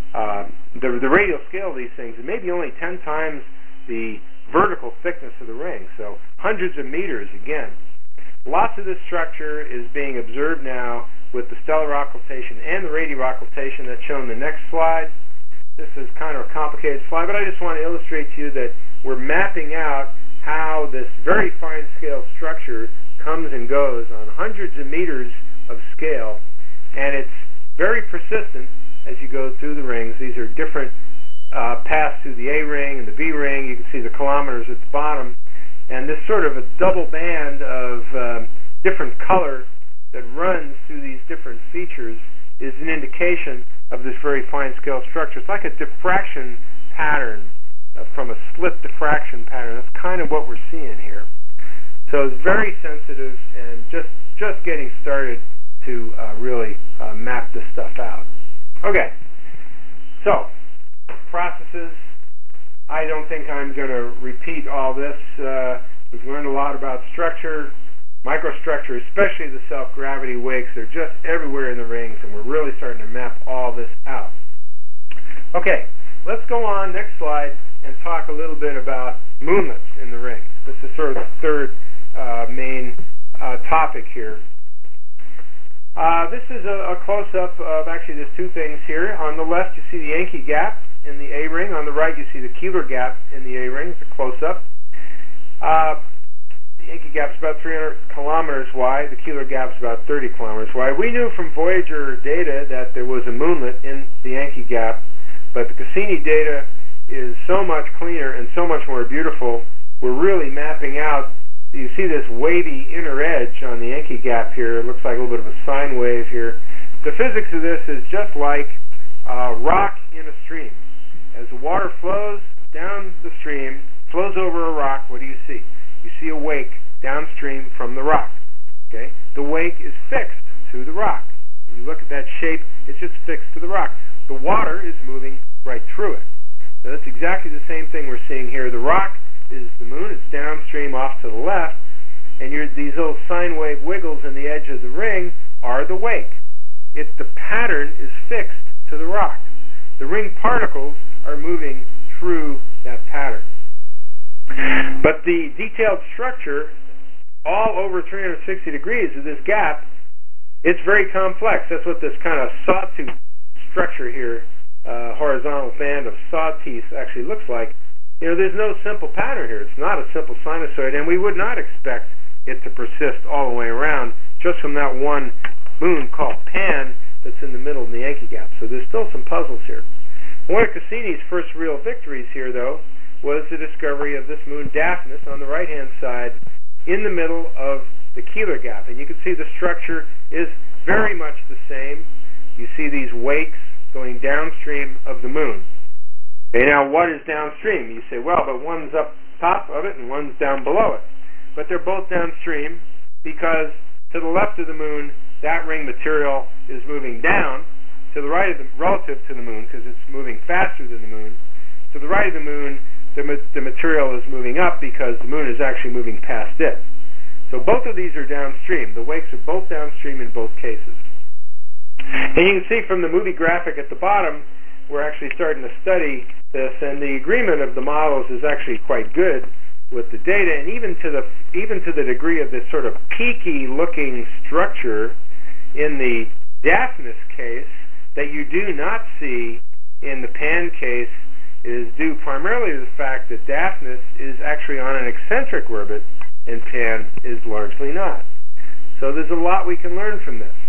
the radial scale of these things, and maybe only 10 times the vertical thickness of the ring, so hundreds of meters again. Lots of this structure is being observed now with the stellar occultation and the radial occultation that's shown in the next slide. This is kind of a complicated slide, but I just want to illustrate to you that we're mapping out how this very fine scale structure comes and goes on hundreds of meters of scale, and it's very persistent as you go through the rings. These are different paths through the A ring and the B ring. You can see the kilometers at the bottom, and this sort of a double band of different color that runs through these different features is an indication of this very fine scale structure. It's like a diffraction pattern from a slit diffraction pattern. That's kind of what we're seeing here. So it's very sensitive and just getting started to really map this stuff out. Okay, so processes. I don't think I'm going to repeat all this. We've learned a lot about structure, microstructure, especially the self-gravity wakes. They're just everywhere in the rings, and we're really starting to map all this out. Okay, let's go on, next slide, and talk a little bit about moonlets in the rings. This is sort of the third main topic here. This is a close-up of, actually there's two things here. On the left you see the Encke gap in the A ring. On the right you see the Keeler gap in the A ring. It's a close-up. The Encke gap is about 300 kilometers wide. The Keeler gap is about 30 kilometers wide. We knew from Voyager data that there was a moonlet in the Encke gap, but the Cassini data is so much cleaner and so much more beautiful. We're really mapping out. You see this wavy inner edge on the Encke gap here. It looks like a little bit of a sine wave here. The physics of this is just like rock in a stream. As the water flows down the stream, flows over a rock, what do you see? You see a wake downstream from the rock. Okay? The wake is fixed to the rock. When you look at that shape, it's just fixed to the rock. The water is moving right through it. So that's exactly the same thing we're seeing here. The rock is the moon. It's downstream off to the left, and these little sine wave wiggles in the edge of the ring are the wake. It's the pattern is fixed to the rock. The ring particles are moving through that pattern. But the detailed structure, all over 360 degrees of this gap, it's very complex. That's what this kind of sawtooth structure here, horizontal band of saw teeth actually looks like. You know, there's no simple pattern here. It's not a simple sinusoid, and we would not expect it to persist all the way around just from that one moon called Pan that's in the middle of the Encke gap. So there's still some puzzles here. One of Cassini's first real victories here, though, was the discovery of this moon Daphnis on the right-hand side in the middle of the Keeler gap. And you can see the structure is very much the same. You see these wakes going downstream of the moon. Okay, now what is downstream? You say, well, but one's up top of it and one's down below it. But they're both downstream because to the left of the moon, that ring material is moving down. To the right of the, relative to the moon, because it's moving faster than the moon. To the right of the moon, the material is moving up because the moon is actually moving past it. So both of these are downstream. The wakes are both downstream in both cases. And you can see from the movie graphic at the bottom, we're actually starting to study this, and the agreement of the models is actually quite good with the data, and even to the degree of this sort of peaky looking structure in the Daphnis case that you do not see in the Pan case is due primarily to the fact that Daphnis is actually on an eccentric orbit and Pan is largely not. So there's a lot we can learn from this.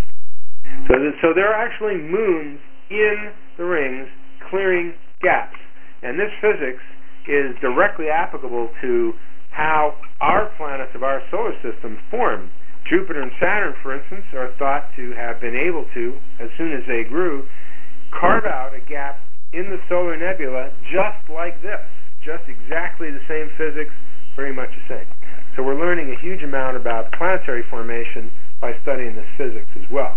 So there are actually moons in the rings clearing gaps. And this physics is directly applicable to how our planets of our solar system form. Jupiter and Saturn, for instance, are thought to have been able to, as soon as they grew, carve out a gap in the solar nebula just like this. Just exactly the same physics, very much the same. So we're learning a huge amount about planetary formation by studying this physics as well.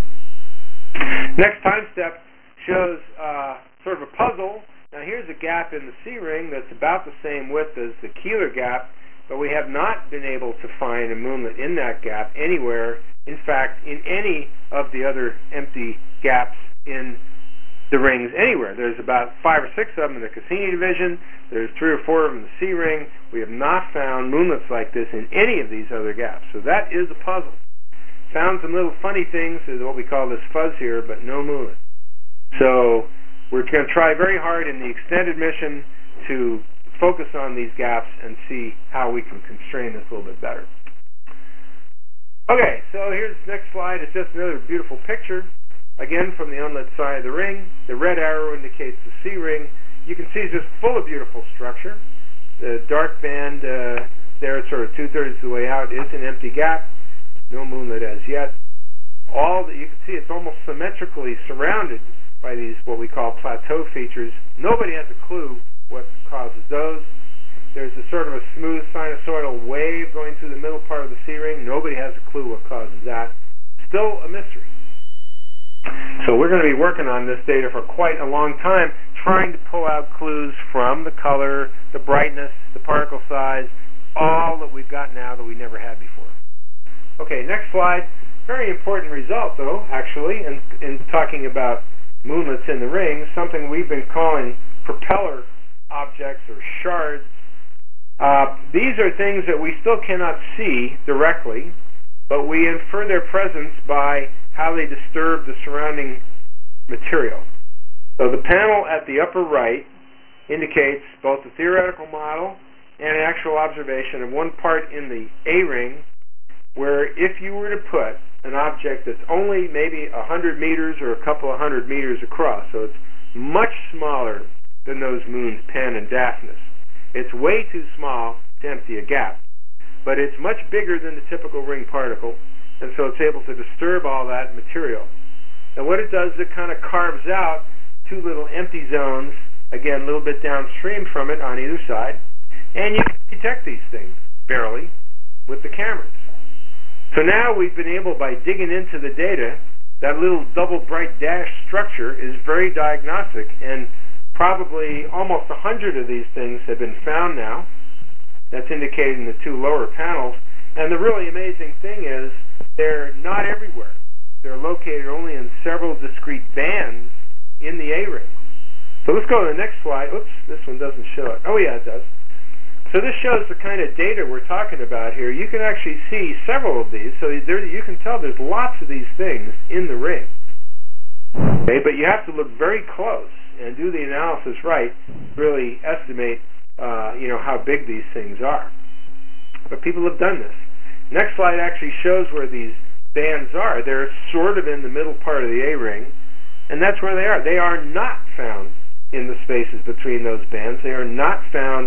Next time step shows sort of a puzzle. Now here's a gap in the C ring that's about the same width as the Keeler gap, but we have not been able to find a moonlet in that gap anywhere. In fact, in any of the other empty gaps in the rings anywhere. There's about 5 or 6 of them in the Cassini division. There's 3 or 4 of them in the C ring. We have not found moonlets like this in any of these other gaps. So that is a puzzle. Found some little funny things, is what we call this fuzz here, but no moonlet. So we're going to try very hard in the extended mission to focus on these gaps and see how we can constrain this a little bit better. Okay, so here's the next slide. It's just another beautiful picture. Again, from the unlit side of the ring. The red arrow indicates the C ring. You can see it's just full of beautiful structure. The dark band there, sort of 2/3 of the way out, is an empty gap. No moonlet as yet. All that you can see, it's almost symmetrically surrounded by these what we call plateau features. Nobody has a clue what causes those. There's a sort of a smooth sinusoidal wave going through the middle part of the C ring. Nobody has a clue what causes that. Still a mystery. So we're going to be working on this data for quite a long time, trying to pull out clues from the color, the brightness, the particle size, all that we've got now that we never had before. Okay, next slide. Very important result, though, actually, in talking about moonlets in the ring, something we've been calling propeller objects or shards. These are things that we still cannot see directly, but we infer their presence by how they disturb the surrounding material. So the panel at the upper right indicates both a theoretical model and an actual observation of one part in the A ring where if you were to put an object that's only maybe 100 meters or a couple of 100 meters across, so it's much smaller than those moons Pan and Daphnis. It's way too small to empty a gap, but it's much bigger than the typical ring particle, and so it's able to disturb all that material. And what it does is it kind of carves out 2 little empty zones, again a little bit downstream from it on either side, and you can detect these things barely with the cameras. So now we've been able, by digging into the data, that little double bright dash structure is very diagnostic, and probably almost 100 of these things have been found now. That's indicated in the 2 lower panels. And the really amazing thing is they're not everywhere. They're located only in several discrete bands in the A ring. So let's go to the next slide. Oops, this one doesn't show it. Oh yeah, it does. So this shows the kind of data we're talking about here. You can actually see several of these. So you can tell there's lots of these things in the ring. Okay, but you have to look very close and do the analysis right, really estimate how big these things are. But people have done this. Next slide actually shows where these bands are. They're sort of in the middle part of the A ring, and that's where they are. They are not found in the spaces between those bands. They are not found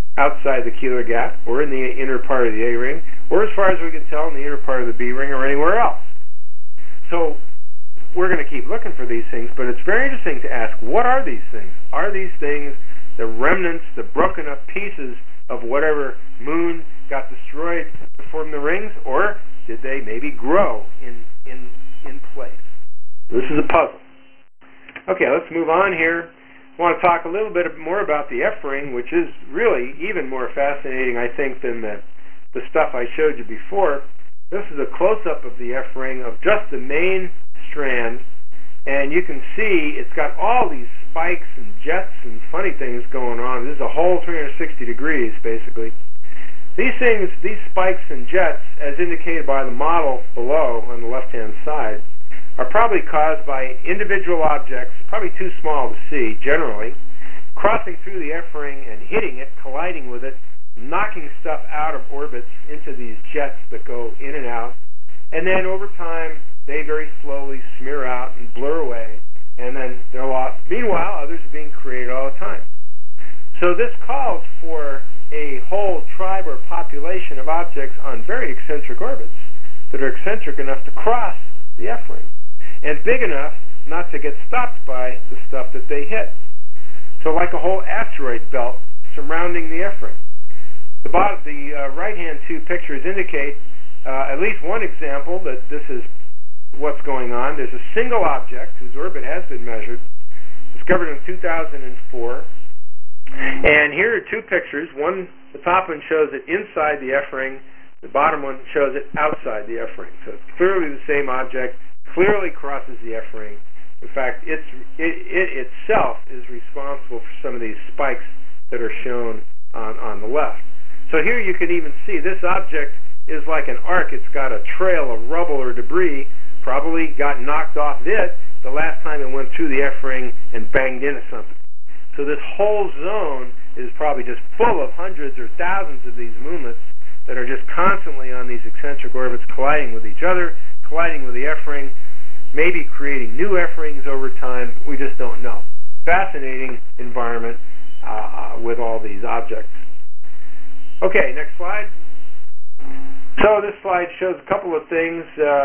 outside the Keeler gap, or in the inner part of the A ring, or as far as we can tell in the inner part of the B ring, or anywhere else. So we're going to keep looking for these things, but it's very interesting to ask, what are these things? Are these things the remnants, the broken up pieces of whatever moon got destroyed to form the rings, or did they maybe grow in place? This is a puzzle. Okay, let's move on here. I want to talk a little bit more about the F ring, which is really even more fascinating, I think, than the stuff I showed you before. This is a close-up of the F ring of just the main strand, and you can see it's got all these spikes and jets and funny things going on. This is a whole 360 degrees, basically. These things, these spikes and jets, as indicated by the model below on the left-hand side, are probably caused by individual objects, probably too small to see generally, crossing through the F ring and hitting it, colliding with it, knocking stuff out of orbits into these jets that go in and out, and then over time they very slowly smear out and blur away, and then they're lost. Meanwhile, others are being created all the time. So this calls for a whole tribe or population of objects on very eccentric orbits that are eccentric enough to cross the F ring, and big enough not to get stopped by the stuff that they hit. So like a whole asteroid belt surrounding the F ring. The right-hand two pictures indicate at least one example that this is what's going on. There's a single object whose orbit has been measured, discovered in 2004. And here are two pictures. One, the top one shows it inside the F ring. The bottom one shows it outside the F ring. So it's clearly the same object, clearly crosses the F ring. In fact, it itself is responsible for some of these spikes that are shown on the left. So here you can even see this object is like an arc. It's got a trail of rubble or debris, probably got knocked off it the last time it went through the F ring and banged into something. So this whole zone is probably just full of hundreds or thousands of these moonlets that are just constantly on these eccentric orbits, colliding with each other, colliding with the F ring, maybe creating new F rings over time. We just don't know. Fascinating environment with all these objects. Okay, next slide. So this slide shows a couple of things.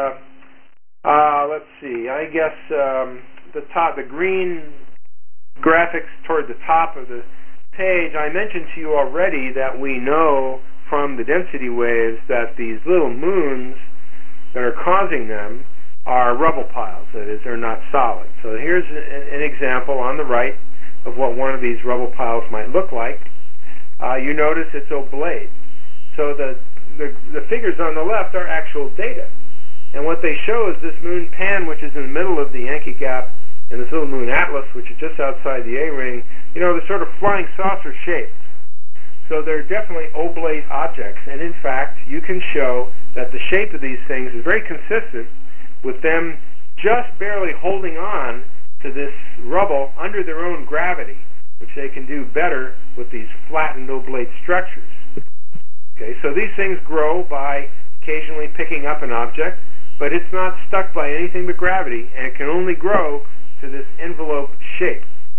Let's see. I guess the green graphics toward the top of the page, I mentioned to you already that we know from the density waves that these little moons that are causing them are rubble piles. That is, they're not solid. So here's an example on the right of what one of these rubble piles might look like. You notice it's oblate. So the figures on the left are actual data. And what they show is this moon Pan, which is in the middle of the Yankee Gap, and this little moon Atlas, which is just outside the A ring. You know, they're sort of flying saucer shapes. So they're definitely oblate objects. And in fact, you can show that the shape of these things is very consistent with them just barely holding on to this rubble under their own gravity, which they can do better with these flattened oblate structures. Okay, so these things grow by occasionally picking up an object, but it's not stuck by anything but gravity, and it can only grow to this envelope shape.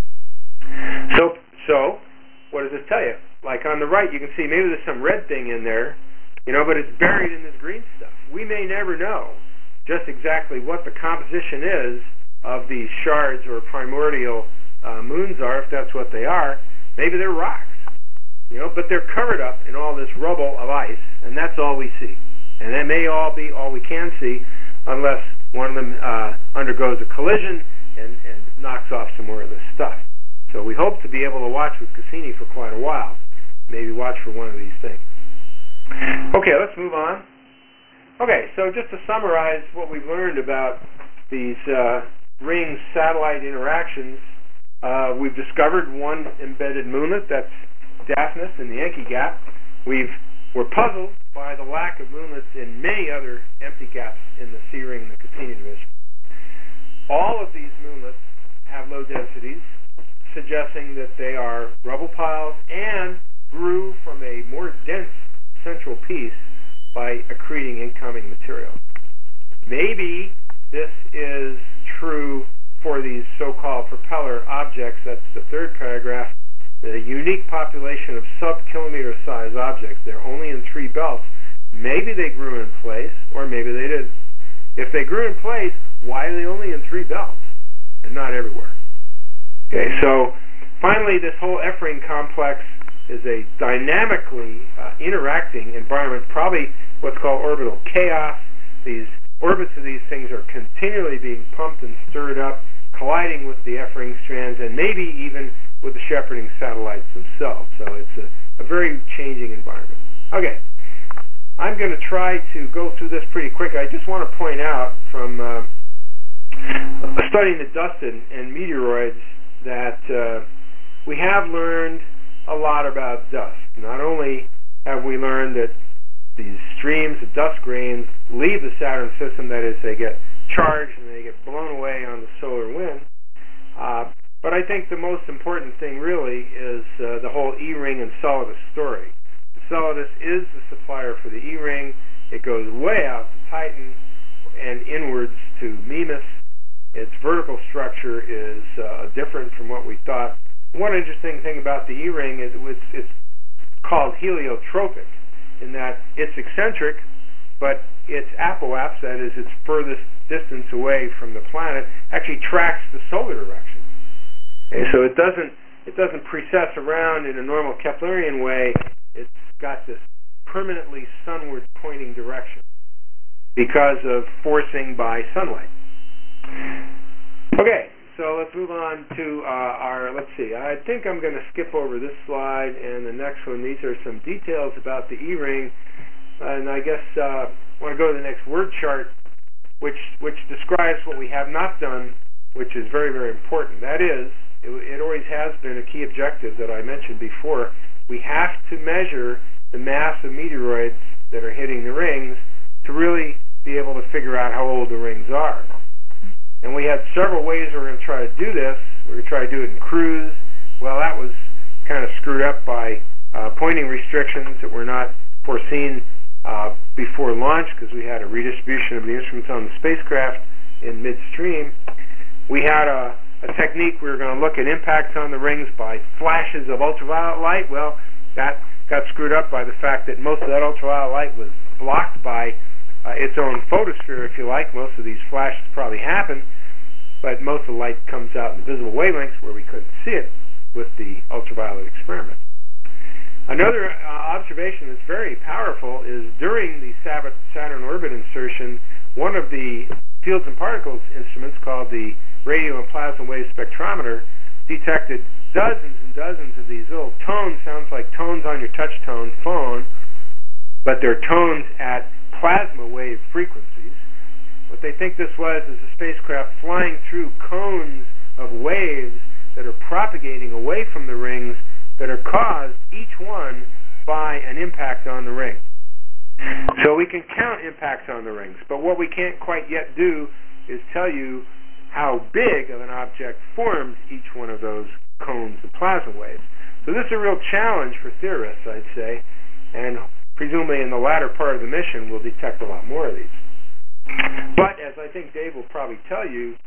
So what does this tell you? Like on the right, you can see maybe there's some red thing in there, but it's buried in this green stuff. We may never know just exactly what the composition is of these shards or primordial moons are, if that's what they are. Maybe they're rocks, but they're covered up in all this rubble of ice, and that's all we see. And that may all be all we can see, unless one of them undergoes a collision and knocks off some more of this stuff. So we hope to be able to watch with Cassini for quite a while. Maybe watch for one of these things. Okay, let's move on. Okay, so just to summarize what we've learned about these ring satellite interactions, we've discovered one embedded moonlet, that's Daphnis in the Yankee Gap. We're puzzled by the lack of moonlets in many other empty gaps in the C ring and the Cassini division. All of these moonlets have low densities, suggesting that they are rubble piles and grew from a more dense central piece by accreting incoming material. Maybe this is true for these so-called propeller objects. That's the third paragraph, the unique population of sub-kilometer size objects. They're only in 3 belts. Maybe they grew in place, or maybe they didn't. If they grew in place, why are they only in 3 belts and not everywhere? Okay, so finally, this whole F-ring complex is a dynamically interacting environment, probably what's called orbital chaos. These orbits of these things are continually being pumped and stirred up, colliding with the F-ring strands, and maybe even with the shepherding satellites themselves. So it's a very changing environment. Okay, I'm going to try to go through this pretty quick. I just want to point out from studying the dust and meteoroids that we have learned a lot about dust. Not only have we learned that these streams of dust grains leave the Saturn system, that is, they get charged and they get blown away on the solar wind, but I think the most important thing really is the whole E-ring and Enceladus story. Enceladus is the supplier for the E-ring. It goes way out to Titan and inwards to Mimas. Its vertical structure is different from what we thought. One interesting thing about the E-ring is it's called heliotropic, in that it's eccentric, but its apoapse, that is its furthest distance away from the planet, actually tracks the solar direction. Okay, so it doesn't precess around in a normal Keplerian way. It's got this permanently sunward pointing direction because of forcing by sunlight. Okay, so let's move on to let's see, I think I'm going to skip over this slide and the next one. These are some details about the E-ring, and I guess I want to go to the next word chart, which describes what we have not done, which is very, very important. That is, it always has been a key objective that I mentioned before. We have to measure the mass of meteoroids that are hitting the rings to really be able to figure out how old the rings are. And we had several ways we're going to try to do this. We're going to try to do it in cruise. Well, that was kind of screwed up by pointing restrictions that were not foreseen before launch, because we had a redistribution of the instruments on the spacecraft in midstream. We had a technique. We were going to look at impacts on the rings by flashes of ultraviolet light. Well, that got screwed up by the fact that most of that ultraviolet light was blocked by its own photosphere, if you like. Most of these flashes probably happen, but most of the light comes out in the visible wavelengths where we couldn't see it with the ultraviolet experiment. Another observation that's very powerful is during the Saturn orbit insertion, one of the fields and particles instruments, called the radio and plasma wave spectrometer, detected dozens and dozens of these little tones. Sounds like tones on your touch tone phone, but they're tones at plasma wave frequencies. What they think this was is a spacecraft flying through cones of waves that are propagating away from the rings that are caused, each one, by an impact on the ring. So we can count impacts on the rings, but what we can't quite yet do is tell you how big of an object forms each one of those cones of plasma waves. So this is a real challenge for theorists, I'd say, and presumably in the latter part of the mission we'll detect a lot more of these. But as I think Dave will probably tell you,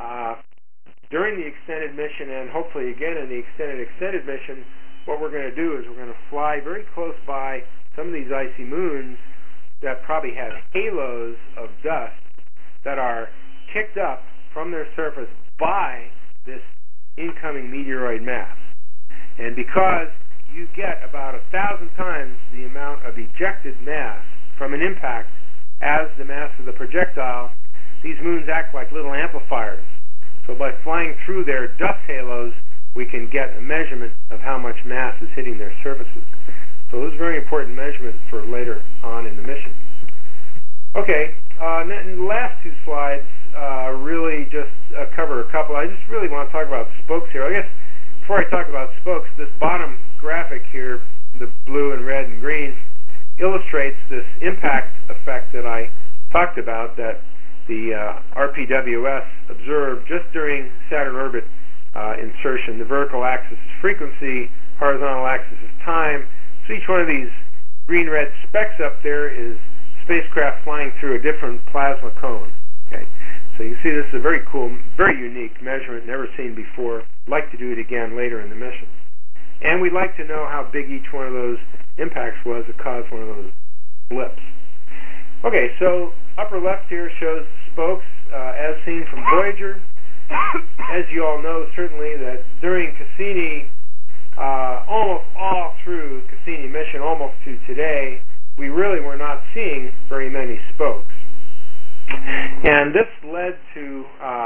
during the extended mission, and hopefully again in the extended mission, what we're going to do is we're going to fly very close by some of these icy moons that probably have halos of dust that are kicked up from their surface by this incoming meteoroid mass. And because you get about 1,000 times the amount of ejected mass from an impact as the mass of the projectile, these moons act like little amplifiers. So by flying through their dust halos, we can get a measurement of how much mass is hitting their surfaces. So this is a very important measurement for later on in the mission. Okay, and the last two slides really just cover a couple. I just really want to talk about spokes here. I guess before I talk about spokes, this bottom graphic here, the blue and red and green, illustrates this impact effect that I talked about, that the RPWS observed just during Saturn orbit insertion. The vertical axis is frequency, horizontal axis is time. So each one of these green-red specks up there is spacecraft flying through a different plasma cone. Okay, so you can see this is a very cool, very unique measurement, never seen before. I'd like to do it again later in the mission. And we'd like to know how big each one of those impacts was that caused one of those blips. Okay, so upper left here shows spokes as seen from Voyager. As you all know, certainly, that during Cassini, almost all through Cassini mission, almost to today, we really were not seeing very many spokes. And this led to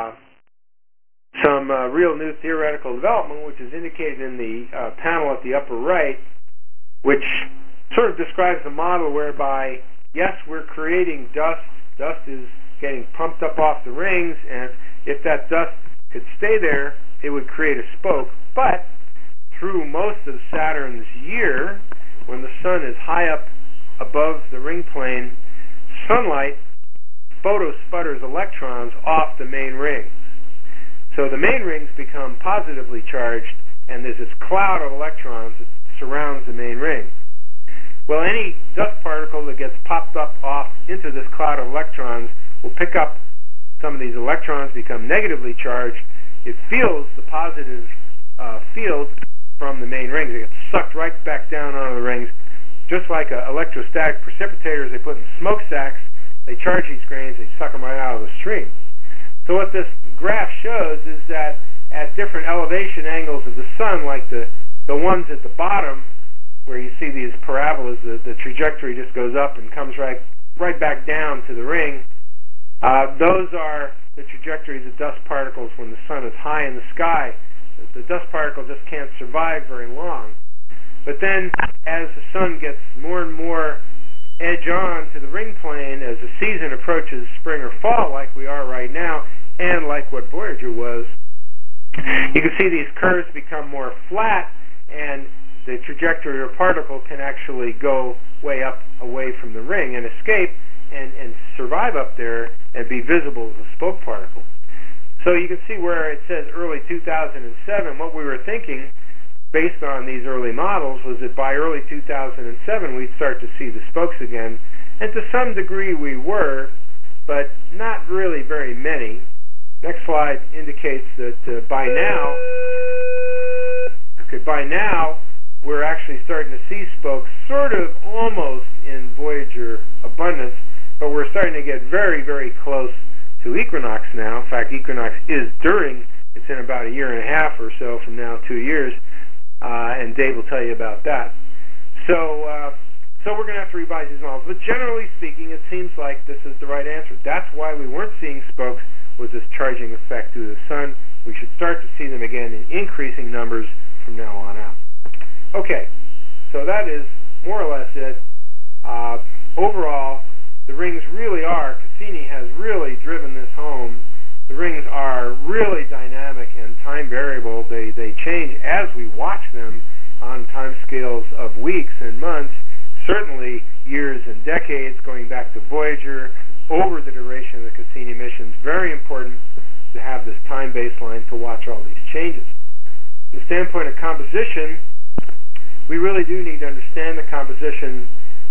some real new theoretical development, which is indicated in the panel at the upper right, which sort of describes a model whereby, yes, we're creating dust. Dust is getting pumped up off the rings, and if that dust could stay there, it would create a spoke. But through most of Saturn's year, when the sun is high up above the ring plane, sunlight photosputters electrons off the main rings. So the main rings become positively charged, and there's this cloud of electrons that surrounds the main ring. Well, any dust particle that gets popped up off into this cloud of electrons will pick up some of these electrons, become negatively charged. It feels the positive field from the main rings. It gets sucked right back down onto the rings, just like electrostatic precipitators they put in smokestacks. They charge these grains, they suck them right out of the stream. So what this graph shows is that at different elevation angles of the sun, like the ones at the bottom, where you see these parabolas, the trajectory just goes up and comes right back down to the ring. Those are the trajectories of dust particles when the sun is high in the sky. The dust particle just can't survive very long. But then, as the sun gets more and more edge on to the ring plane, as the season approaches spring or fall, like we are right now, and like what Voyager was, you can see these curves become more flat, and the trajectory of a particle can actually go way up away from the ring and escape and survive up there and be visible as a spoke particle. So you can see where it says early 2007, what we were thinking based on these early models was that by early 2007 we'd start to see the spokes again, and to some degree we were, but not really very many. Next slide indicates that by now we're actually starting to see spokes sort of almost in Voyager abundance, but we're starting to get very, very close to equinox now. In fact, equinox is it's in about a year and a half or so from now, 2 years. And Dave will tell you about that. So we're going to have to revise these models. But generally speaking, it seems like this is the right answer. That's why we weren't seeing spokes, was this charging effect through the sun. We should start to see them again in increasing numbers from now on out. Okay, so that is more or less it. Overall, the rings really are, Cassini has really driven this home. The rings are really dynamic and time variable. They change as we watch them on time scales of weeks and months, certainly years and decades, going back to Voyager, over the duration of the Cassini missions. Very important to have this time baseline to watch all these changes. From the standpoint of composition, we really do need to understand the composition.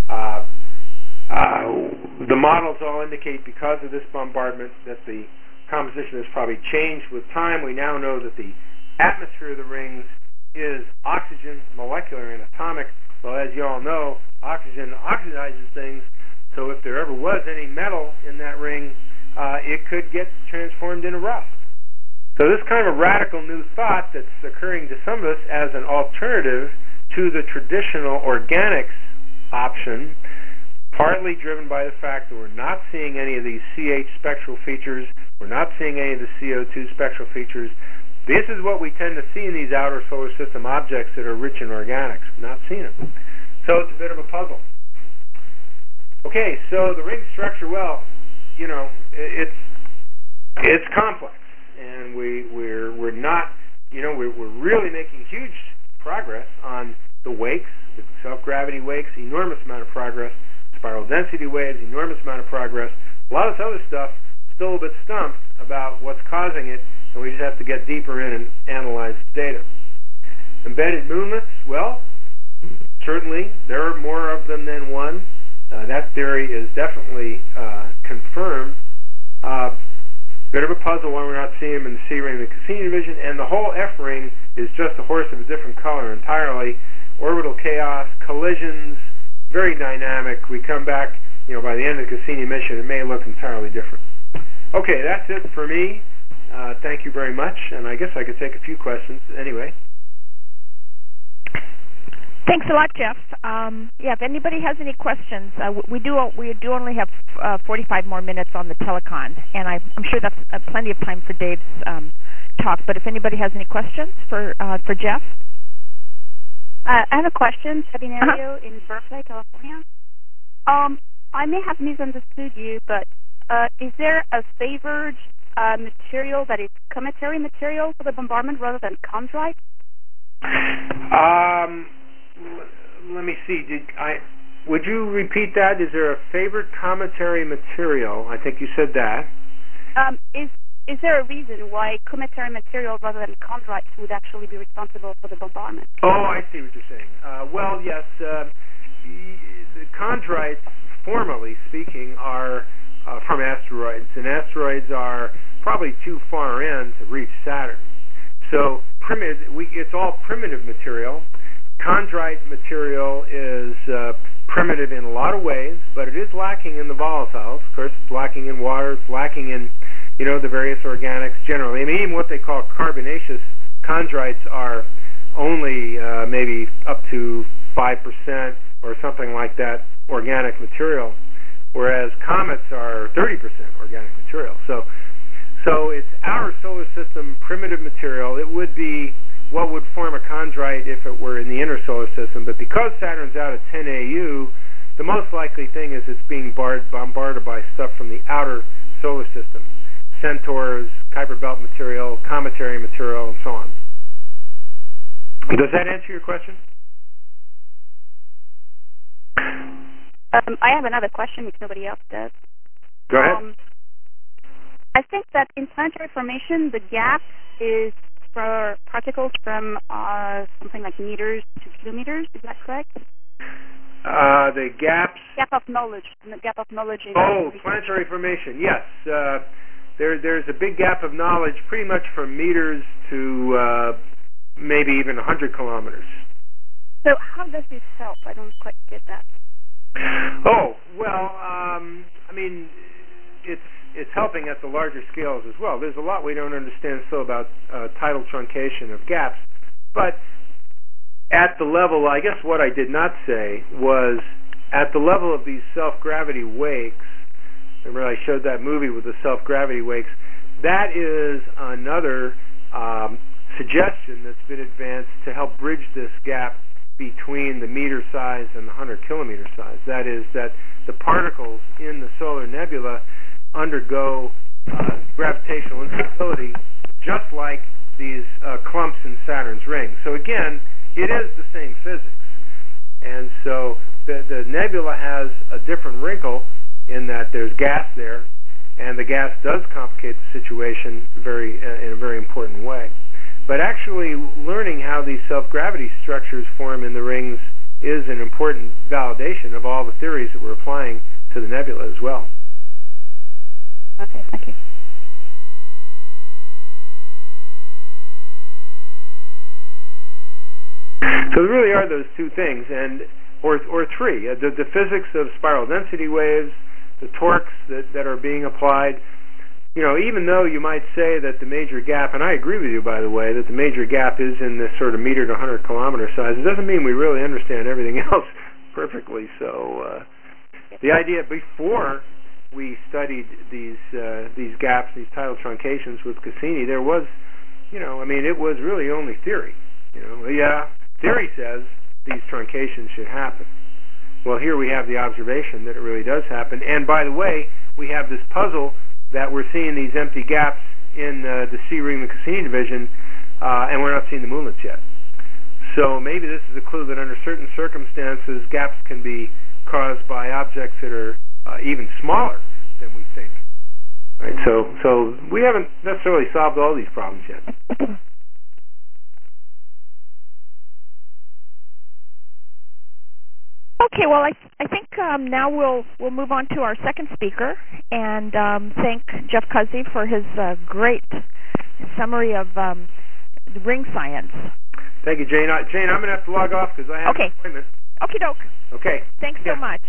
The models all indicate, because of this bombardment, that the composition has probably changed with time. We now know that the atmosphere of the rings is oxygen, molecular and atomic. Well, as you all know, oxygen oxidizes things, so if there ever was any metal in that ring, it could get transformed into rust. So this kind of radical new thought that's occurring to some of us as an alternative to the traditional organics option, partly driven by the fact that we're not seeing any of these CH spectral features, we're not seeing any of the CO2 spectral features. This is what we tend to see in these outer solar system objects that are rich in organics. We're not seeing them. So it's a bit of a puzzle. Okay, so the ring structure, well, you know, it's complex, and we're not, you know, we're really making huge progress on the wakes, the self-gravity wakes, enormous amount of progress. Spiral density waves, enormous amount of progress. A lot of this other stuff, still a bit stumped about what's causing it, and we just have to get deeper in and analyze the data. Embedded moonlets, well, certainly there are more of them than one. That theory is definitely confirmed. Bit of a puzzle when we're not seeing them in the C ring and the Cassini division, and the whole F ring is just a horse of a different color entirely. Orbital chaos, collisions, very dynamic. We come back, by the end of the Cassini mission, it may look entirely different. Okay, that's it for me. Thank you very much, and I guess I could take a few questions anyway. Thanks a lot, Jeff. If anybody has any questions, we do only have 45 more minutes on the telecon, and I'm sure that's plenty of time for Dave's talk. But if anybody has any questions for Jeff, I have a question. Sabinario in Berkeley, California. I may have misunderstood you, but is there a favored material that is cometary material for the bombardment rather than chondrite? Let me see. Would you repeat that? Is there a favorite cometary material? I think you said that. Is there a reason why cometary material rather than chondrite would actually be responsible for the bombardment? Oh, I see what you're saying. Well, yes, the chondrites, formally speaking, are from asteroids, and asteroids are probably too far in to reach Saturn. So it's all primitive material. Chondrite material is primitive in a lot of ways, but it is lacking in the volatiles. Of course, it's lacking in water. It's lacking in, the various organics generally. I mean, even what they call carbonaceous chondrites are only maybe up to 5% or something like that organic material, whereas comets are 30% organic material. So it's our solar system primitive material. It would be what would form a chondrite if it were in the inner solar system. But because Saturn's out at 10 AU, the most likely thing is it's being bombarded by stuff from the outer solar system. Centaurs, Kuiper Belt material, cometary material, and so on. Does that answer your question? I have another question if nobody else does. Go ahead. I think that in planetary formation, the gap is for particles from something like meters to kilometers. Is that correct? The gaps. Gap of knowledge. The gap of knowledge. Planetary formation. Yes. There's a big gap of knowledge, pretty much from meters to maybe even 100 kilometers. So how does this help? I don't quite get that. Oh, well, I mean, it's helping at the larger scales as well. There's a lot we don't understand still about tidal truncation of gaps, but at the level, I guess what I did not say was at the level of these self-gravity wakes. Remember I showed that movie with the self-gravity wakes? That is another suggestion that's been advanced to help bridge this gap between the meter size and the 100 kilometer size. That is, that the particles in the solar nebula undergo gravitational instability just like these clumps in Saturn's ring. So again, it is the same physics. And so the nebula has a different wrinkle in that there's gas there, and the gas does complicate the situation in a very important way. But actually learning how these self-gravity structures form in the rings is an important validation of all the theories that we're applying to the nebula as well. Okay, thank you. So there really are those two things, or three. The physics of spiral density waves, the torques that are being applied. Even though you might say that the major gap, and I agree with you, by the way, that the major gap is in this sort of meter to 100 kilometer size, it doesn't mean we really understand everything else perfectly. So the idea before we studied these gaps, these tidal truncations with Cassini, there was, it was really only theory. Theory says these truncations should happen. Well, here we have the observation that it really does happen. And by the way, we have this puzzle that we're seeing these empty gaps in the C ring, the Cassini division, and we're not seeing the moonlets yet. So maybe this is a clue that under certain circumstances, gaps can be caused by objects that are even smaller than we think. Right? So we haven't necessarily solved all these problems yet. Okay, well, I think now we'll move on to our second speaker and thank Jeff Cuzzi for his great summary of the ring science. Thank you, Jane. Jane, I'm going to have to log off because I have an appointment. Okie doke. Okay. Thanks so much.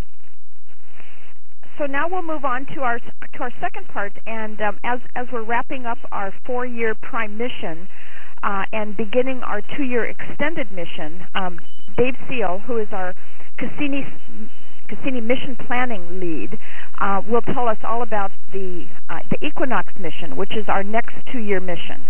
So now we'll move on to our second part, and as we're wrapping up our 4-year prime mission and beginning our 2-year extended mission, Dave Seal, who is our Cassini mission planning lead, will tell us all about the Equinox mission, which is our next 2-year mission.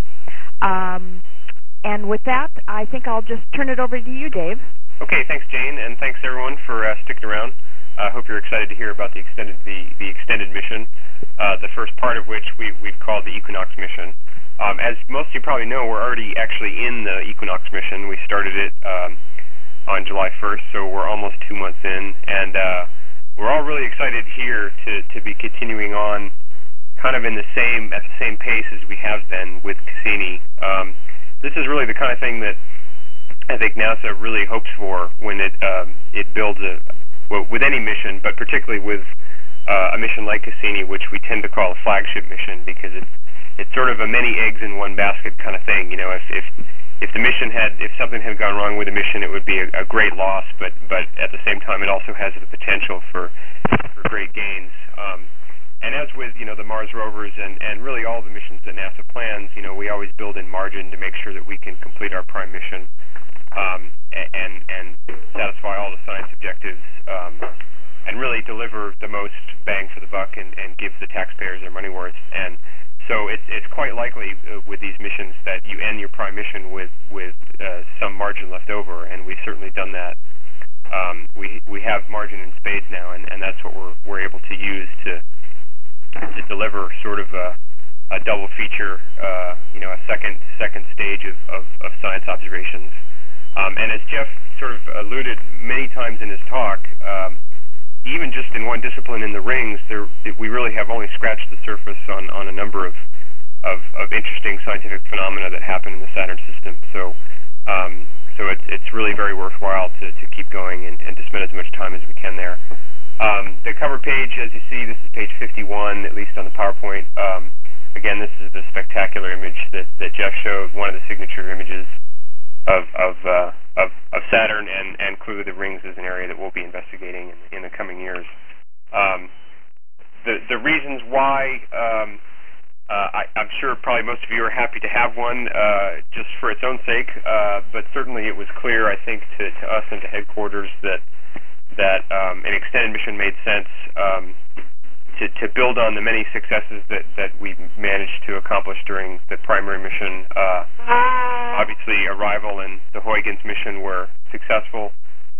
And with that, I think I'll just turn it over to you, Dave. Okay, thanks, Jane, and thanks everyone for sticking around. I hope you're excited to hear about the extended mission. The first part of which we've called the Equinox mission. As most of you probably know, we're already actually in the Equinox mission. We started it on July 1st, so we're almost 2 months in, and we're all really excited here to be continuing on, kind of at the same pace as we have been with Cassini. This is really the kind of thing that I think NASA really hopes for when it builds with any mission, but particularly with a mission like Cassini, which we tend to call a flagship mission, because it's sort of a many eggs in one basket kind of thing. You know, if something had gone wrong with the mission, it would be a great loss, but at the same time, it also has the potential for great gains. And as with the Mars rovers and really all the missions that NASA plans, we always build in margin to make sure that we can complete our prime mission and satisfy all the science objectives and really deliver the most bang for the buck and give the taxpayers their money worth. And so it's quite likely with these missions that you end your prime mission with some margin left over, and we've certainly done that. We have margin in spades now, and that's what we're able to use to deliver sort of a double feature, a second stage of science observations. And as Jeff sort of alluded many times in his talk, even just in one discipline in the rings, we really have only scratched the surface on a number of interesting scientific phenomena that happen in the Saturn system. So it's really very worthwhile to keep going and to spend as much time as we can there. The cover page, as you see, this is page 51, at least on the PowerPoint. Again, this is the spectacular image that Jeff showed, one of the signature images of Saturn, and clearly the rings is an area that we'll be investigating in the coming years. The reasons why, I'm sure probably most of you are happy to have one just for its own sake, but certainly it was clear, I think, to us and to headquarters that an extended mission made sense to build on the many successes that we managed to accomplish during the primary mission. Obviously, arrival and the Huygens mission were successful.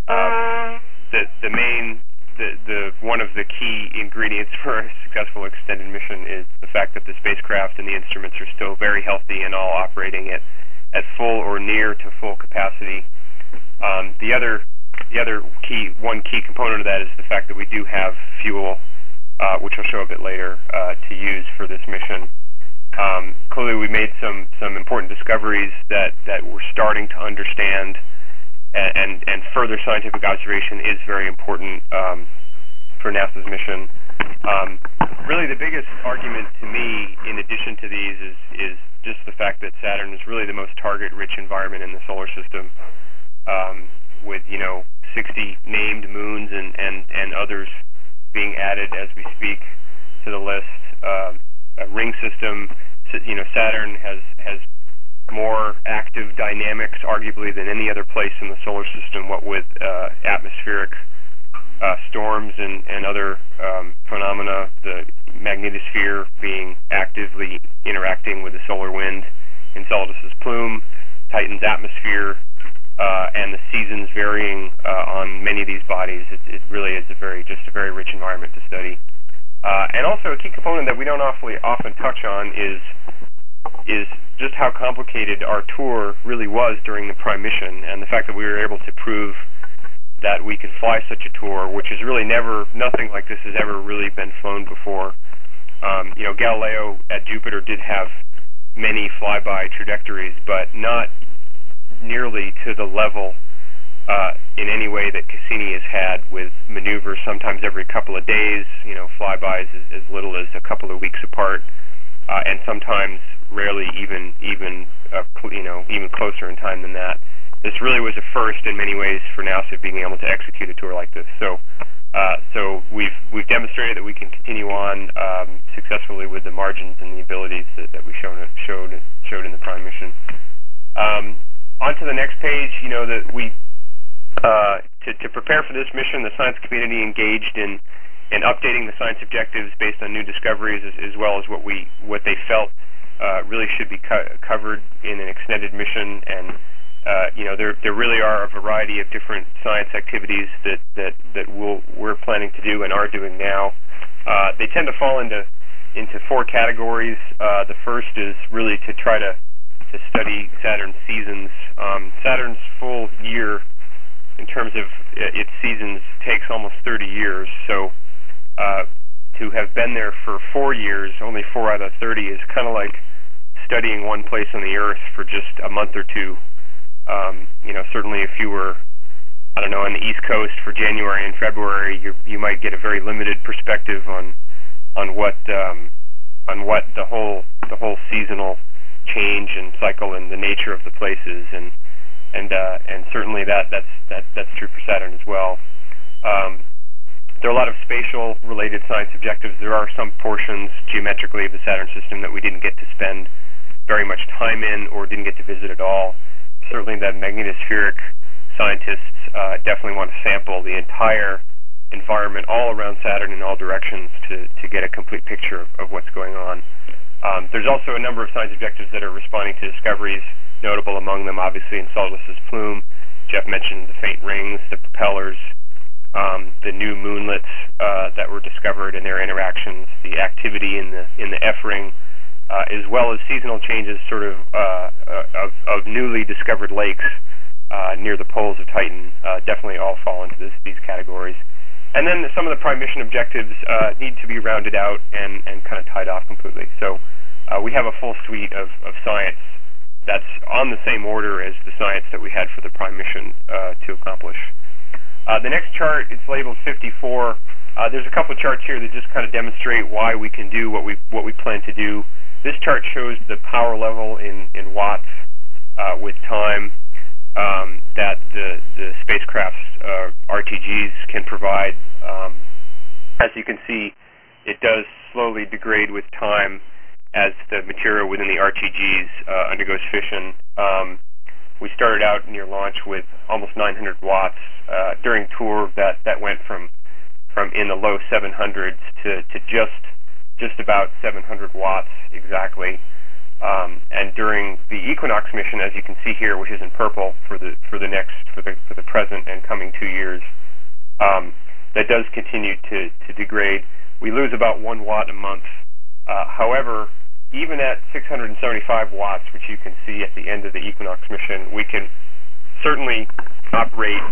One of the key ingredients for a successful extended mission is the fact that the spacecraft and the instruments are still very healthy and all operating at full or near to full capacity. The other key component of that is the fact that we do have fuel, which I'll show a bit later, to use for this mission. Clearly, we made some important discoveries that we're starting to understand, and further scientific observation is very important for NASA's mission. Really, the biggest argument to me, in addition to these, is just the fact that Saturn is really the most target-rich environment in the solar system, with 60 named moons and others being added as we speak to the list. A ring system, Saturn has more active dynamics, arguably, than any other place in the solar system, what with atmospheric storms and other phenomena, the magnetosphere being actively interacting with the solar wind, Enceladus's plume, Titan's atmosphere, and the seasons varying on many of these bodies. It really is a very rich environment to study. And also a key component that we don't often touch on is just how complicated our tour really was during the prime mission, and the fact that we were able to prove that we could fly such a tour, which is really nothing like this has ever really been flown before. Galileo at Jupiter did have many flyby trajectories, but not nearly to the level in any way that Cassini has had, with maneuvers sometimes every couple of days, flybys as little as a couple of weeks apart, and sometimes rarely even closer in time than that. This really was a first in many ways for NASA being able to execute a tour like this. So we've demonstrated that we can continue on successfully with the margins and the abilities that we showed in the Prime mission. On to the next page. That we to prepare for this mission, the science community engaged in updating the science objectives based on new discoveries, as well as what they felt really should be covered in an extended mission. And there really are a variety of different science activities that we're planning to do and are doing now. They tend to fall into four categories. The first is really to try to study Saturn's seasons. Saturn's full year, in terms of its seasons, takes almost 30 years. So to have been there for 4 years, only 4 out of 30, is kind of like studying one place on the Earth for just a month or two. Certainly if you were, on the East Coast for January and February, you might get a very limited perspective on what the whole seasonal change and cycle and the nature of the places, and certainly that's true for Saturn as well. There are a lot of spatial related science objectives. There are some portions geometrically of the Saturn system that we didn't get to spend very much time in or didn't get to visit at all. Certainly the magnetospheric scientists definitely want to sample the entire environment all around Saturn in all directions to get a complete picture of what's going on. There's also a number of science objectives that are responding to discoveries, notable among them obviously Enceladus's plume. Jeff mentioned the faint rings, the propellers, the new moonlets that were discovered and their interactions, the activity in the F ring, as well as seasonal changes of newly discovered lakes near the poles of Titan. Definitely all fall into these categories. And then some of the Prime mission objectives need to be rounded out and kind of tied off completely. So we have a full suite of science that's on the same order as the science that we had for the Prime mission to accomplish. The next chart, it's labeled 54. There's a couple of charts here that just kind of demonstrate why we can do what we plan to do. This chart shows the power level in watts with time that the spacecraft's RTGs can provide. As you can see, it does slowly degrade with time as the material within the RTGs undergoes fission. We started out near launch with almost 900 watts. During tour, that went from in the low 700s to just about 700 watts exactly. And during the Equinox mission, as you can see here, which is in purple for the present and coming 2 years, that does continue to degrade. We lose about 1 watt a month. However, even at 675 watts, which you can see at the end of the Equinox mission, we can certainly operate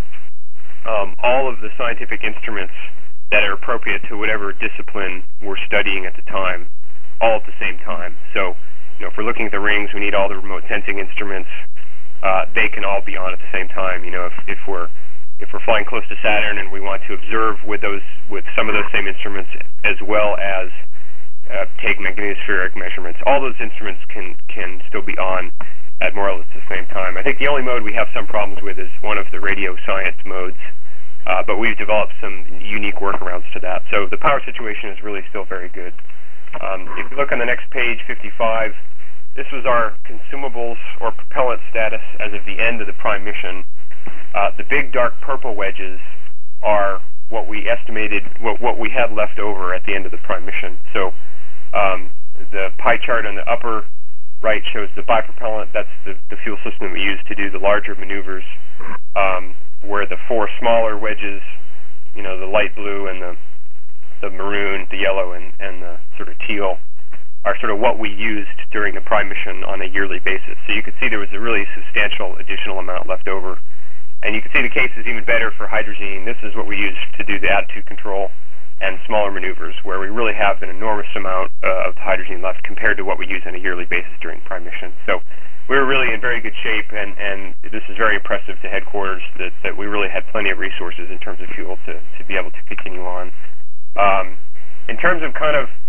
all of the scientific instruments that are appropriate to whatever discipline we're studying at the time, all at the same time. So, if we're looking at the rings, we need all the remote sensing instruments. They can all be on at the same time. If we're flying close to Saturn and we want to observe with some of those same instruments, as well as take magnetospheric measurements, all those instruments can still be on at more or less the same time. I think the only mode we have some problems with is one of the radio science modes. But we've developed some unique workarounds to that. So the power situation is really still very good. If you look on the next page, 55, this was our consumables or propellant status as of the end of the Prime mission. The big dark purple wedges are what we estimated, what we had left over at the end of the Prime mission. So the pie chart on the upper right shows the bipropellant. That's the fuel system we use to do the larger maneuvers. Where the 4 smaller wedges, the light blue and the maroon, the yellow, and the sort of teal, are sort of what we used during the Prime mission on a yearly basis. So you can see there was a really substantial additional amount left over. And you can see the case is even better for hydrazine. This is what we use to do the attitude control and smaller maneuvers, where we really have an enormous amount of hydrazine left compared to what we use on a yearly basis during Prime mission. So we were really in very good shape, and this is very impressive to headquarters that we really had plenty of resources in terms of fuel to be able to continue on. In terms of kind of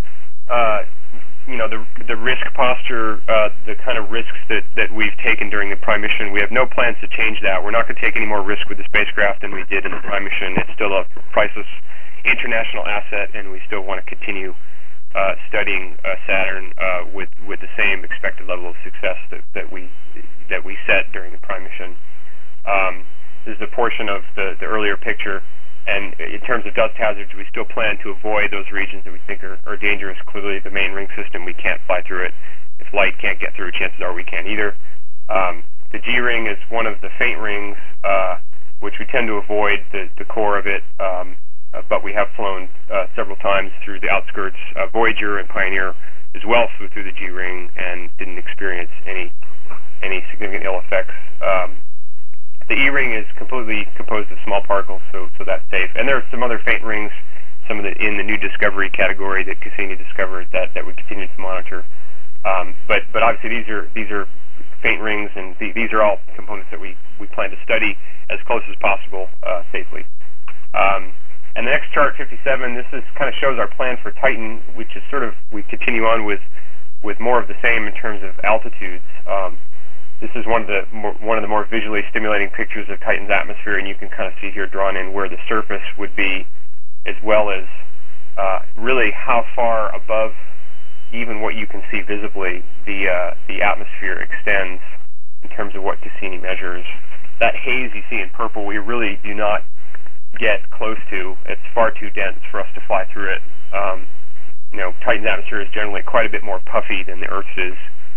the risk posture, the kind of risks that we've taken during the Prime mission, we have no plans to change that. We're not going to take any more risk with the spacecraft than we did in the Prime mission. It's still a priceless international asset, and we still want to continue studying Saturn with the same expected level of success that we set during the Prime mission. This is a portion of the earlier picture, and in terms of dust hazards, we still plan to avoid those regions that we think are dangerous. Clearly, the main ring system, we can't fly through it. If light can't get through, chances are we can't either. The G ring is one of the faint rings, which we tend to avoid the core of it. But we have flown several times through the outskirts. Voyager and Pioneer as well flew through the G ring and didn't experience any significant ill effects. The E ring is completely composed of small particles, so that's safe. And there are some other faint rings, some of in the new discovery category that Cassini discovered that we continue to monitor. But obviously these are faint rings, and these are all components that we plan to study as close as possible safely. And the next chart, 57, this kind of shows our plan for Titan, which is sort of, we continue on with more of the same in terms of altitudes. This is one of the more visually stimulating pictures of Titan's atmosphere, and you can kind of see here drawn in where the surface would be, as well as really how far above even what you can see visibly the atmosphere extends in terms of what Cassini measures. That haze you see in purple, we really do not get close to. It's far too dense for us to fly through it. Titan's atmosphere is generally quite a bit more puffy than the Earth's is.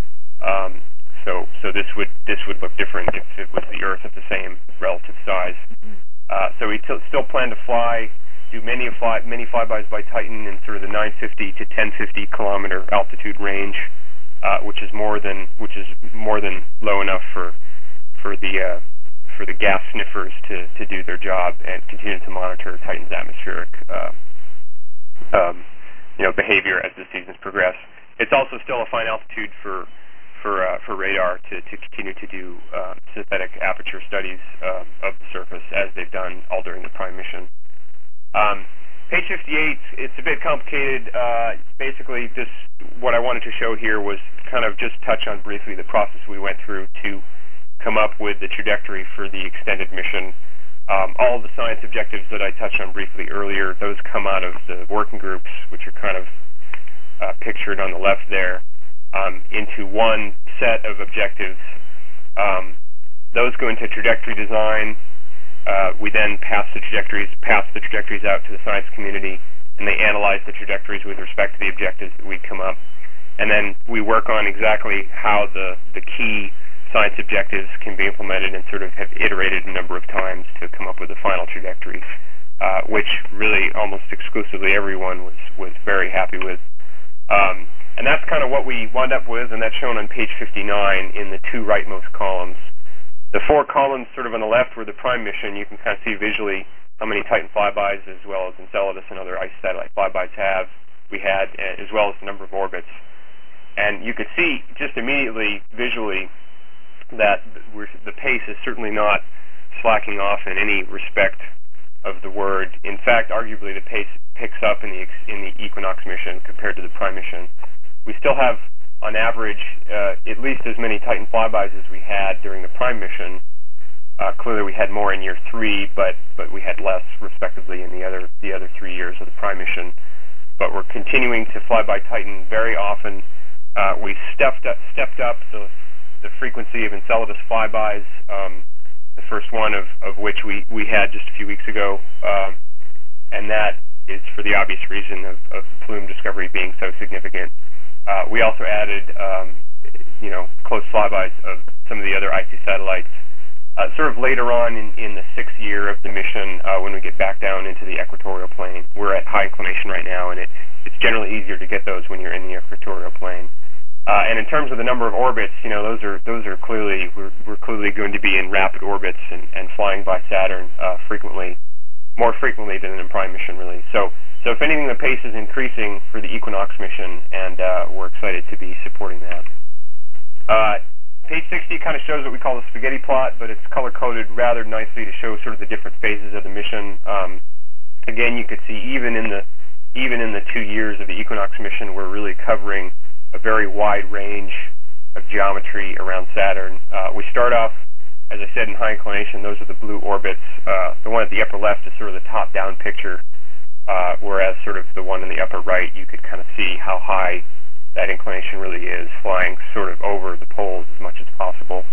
So this would look different if it was the Earth at the same relative size. So we still plan to do many flybys by Titan in sort of the 950 to 1050 kilometer altitude range, which is more than low enough for the gas sniffers to do their job and continue to monitor Titan's atmospheric behavior as the seasons progress. It's also still a fine altitude for radar to continue to do synthetic aperture studies of the surface as they've done all during the Prime mission. Page 58, it's a bit complicated. Basically, what I wanted to show here was kind of just touch on briefly the process we went through to come up with the trajectory for the extended mission. All of the science objectives that I touched on briefly earlier, those come out of the working groups, which are kind of pictured on the left there, into one set of objectives. Those go into trajectory design. We then pass the trajectories out to the science community, and they analyze the trajectories with respect to the objectives that we come up. And then we work on exactly how the key science objectives can be implemented, and sort of have iterated a number of times to come up with the final trajectory, which really almost exclusively everyone was very happy with. And that's kind of what we wound up with, and that's shown on page 59 in the two rightmost columns. The four columns sort of on the left were the Prime mission. You can kind of see visually how many Titan flybys, as well as Enceladus and other ice satellite flybys we had, as well as the number of orbits. And you could see just immediately visually that the pace is certainly not slacking off in any respect of the word. In fact, arguably the pace picks up in the Equinox mission compared to the Prime mission. We still have, on average, at least as many Titan flybys as we had during the Prime mission. Clearly, we had more in year 3, but we had less, respectively, in the other 3 years of the Prime mission. But we're continuing to fly by Titan very often. We stepped up the frequency of Enceladus flybys, the first one of which we had just a few weeks ago, and that is for the obvious reason of the plume discovery being so significant. We also added, close flybys of some of the other icy satellites, sort of later on in the 6th year of the mission, when we get back down into the equatorial plane. We're at high inclination right now, and it's generally easier to get those when you're in the equatorial plane. And in terms of the number of orbits, those are clearly, we're clearly going to be in rapid orbits and flying by Saturn more frequently than in Prime mission, really. So if anything, the pace is increasing for the Equinox mission, and we're excited to be supporting that. Page 60 kind of shows what we call the spaghetti plot, but it's color-coded rather nicely to show sort of the different phases of the mission. Again, you could see even in the 2 years of the Equinox mission, we're really covering a very wide range of geometry around Saturn. We start off, as I said, in high inclination. Those are the blue orbits. The one at the upper left is sort of the top-down picture, whereas sort of the one in the upper right, you could kind of see how high that inclination really is, flying sort of over the poles as much as possible.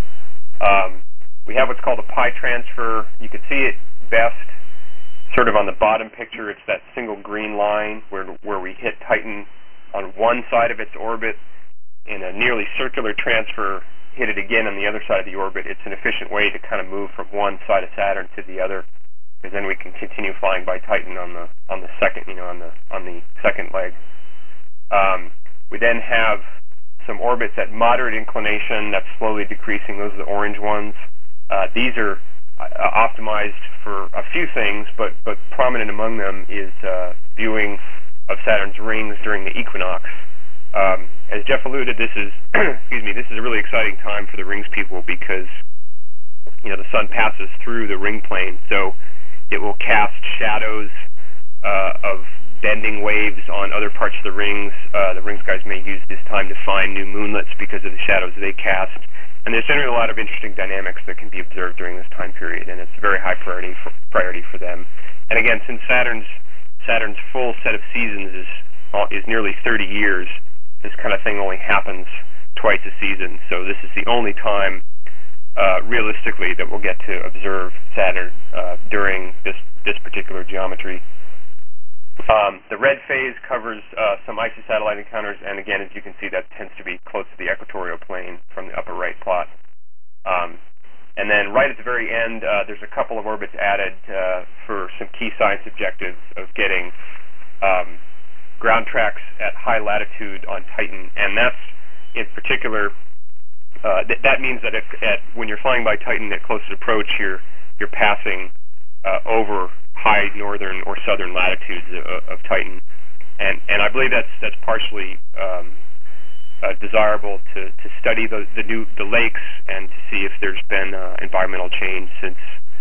We have what's called a pi transfer. You could see it best sort of on the bottom picture. It's that single green line where we hit Titan on one side of its orbit in a nearly circular transfer, hit it again on the other side of the orbit. It's an efficient way to kind of move from one side of Saturn to the other, because then we can continue flying by Titan on the second, on the second leg. We then have some orbits at moderate inclination that's slowly decreasing. Those are the orange ones. These are optimized for a few things, but prominent among them is viewing of Saturn's rings during the equinox. As Jeff alluded, this is this is a really exciting time for the rings people, because the sun passes through the ring plane, so it will cast shadows of bending waves on other parts of the rings. The rings guys may use this time to find new moonlets because of the shadows they cast. And there's generally a lot of interesting dynamics that can be observed during this time period, and it's a very high priority for them. And again, since Saturn's full set of seasons is nearly 30 years, this kind of thing only happens twice a season. So this is the only time, realistically, that we'll get to observe Saturn during this particular geometry. The red phase covers some icy satellite encounters, and again, as you can see, that tends to be close to the equatorial plane from the upper right plot. And then right at the very end, there's a couple of orbits added for some key science objectives of getting ground tracks at high latitude on Titan, and that's in particular, that means that when you're flying by Titan at closest approach, you're passing over high northern or southern latitudes of Titan, and I believe that's partially desirable to study the lakes and to see if there's been environmental change since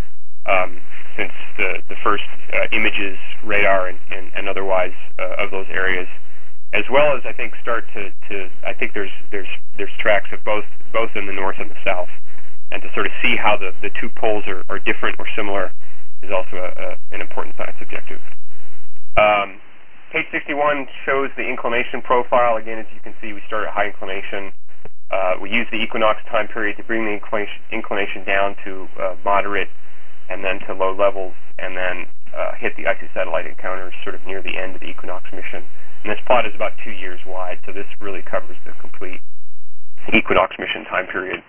the first images, radar and otherwise of those areas, as well as I think I think there's tracks of both in the north and the south, and to sort of see how the two poles are different or similar is also an important science objective. Page 61 shows the inclination profile. Again, as you can see, we start at high inclination. We use the equinox time period to bring the inclination down to moderate and then to low levels, and then hit the icy satellite encounters sort of near the end of the equinox mission. And this plot is about 2 years wide, so this really covers the complete equinox mission time period.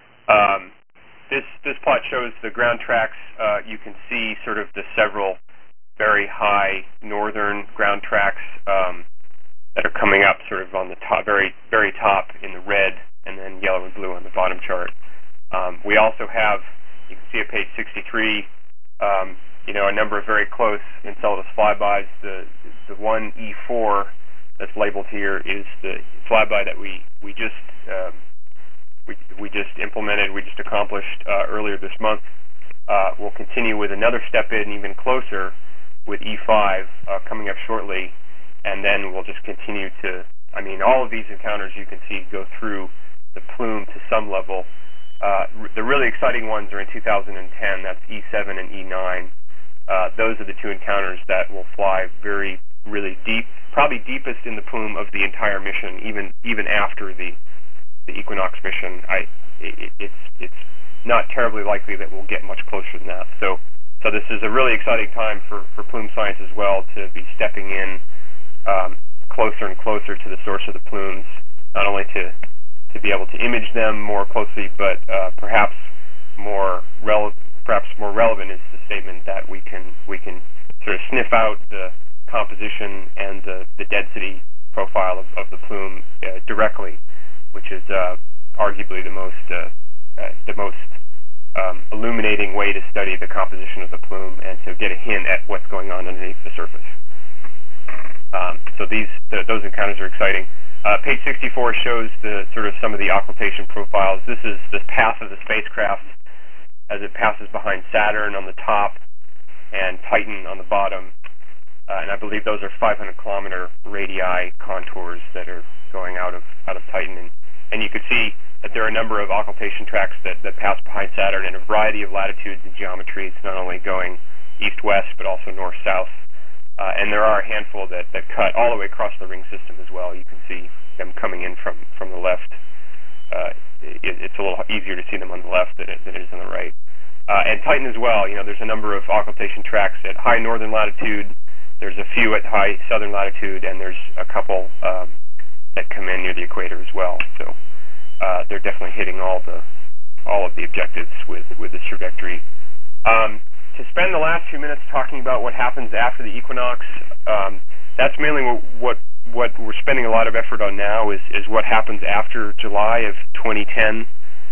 This plot shows the ground tracks. You can see sort of the several very high northern ground tracks that are coming up sort of on the top, very, very top in the red, and then yellow and blue on the bottom chart. We also have, you can see at page 63, a number of very close Enceladus flybys. The one E4 that's labeled here is the flyby that we just implemented, we just accomplished earlier this month. We'll continue with another step in even closer with E5 coming up shortly, and then we'll just continue to, all of these encounters you can see go through the plume to some level. The really exciting ones are in 2010, that's E7 and E9. Those are the two encounters that will fly very, really deep, probably deepest in the plume of the entire mission, even after the equinox mission. It's not terribly likely that we'll get much closer than that. So this is a really exciting time for plume science as well, to be stepping in closer and closer to the source of the plumes, not only to be able to image them more closely, but perhaps more relevant is the statement that we can sort of sniff out the composition and the density profile of the plume directly, which is arguably the most illuminating way to study the composition of the plume and to get a hint at what's going on underneath the surface. So those encounters are exciting. Page 64 shows the sort of some of the occultation profiles. This is the path of the spacecraft as it passes behind Saturn on the top and Titan on the bottom. And I believe those are 500-kilometer radii contours that are going out of Titan. And you could see that there are a number of occultation tracks that pass behind Saturn in a variety of latitudes and geometries, not only going east-west but also north-south. And there are a handful that cut all the way across the ring system as well. You can see them coming in from the left. It's a little easier to see them on the left than it is on the right. And Titan as well. There's a number of occultation tracks at high northern latitude. There's a few at high southern latitude, and there's a couple that come in near the equator as well. So they're definitely hitting all of the objectives with this trajectory. To spend the last few minutes talking about what happens after the equinox, that's mainly what we're spending a lot of effort on now is what happens after July of 2010.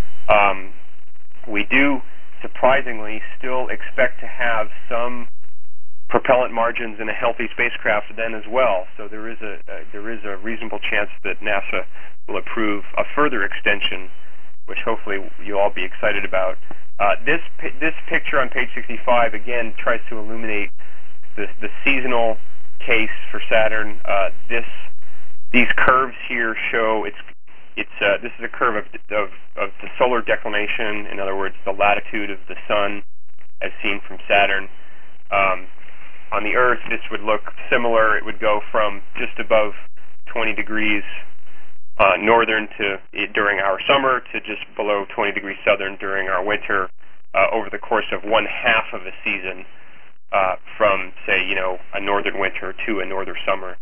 We do surprisingly still expect to have some propellant margins in a healthy spacecraft then as well. So there is a reasonable chance that NASA will approve a further extension, which hopefully you'll all be excited about. This picture on page 65 again tries to illuminate the seasonal case for Saturn. These curves here show this is a curve of the solar declination. In other words, the latitude of the Sun as seen from Saturn. On the Earth, this would look similar. It would go from just above 20 degrees northern during our summer to just below 20 degrees southern during our winter over the course of one half of a season, from say a northern winter to a northern summer,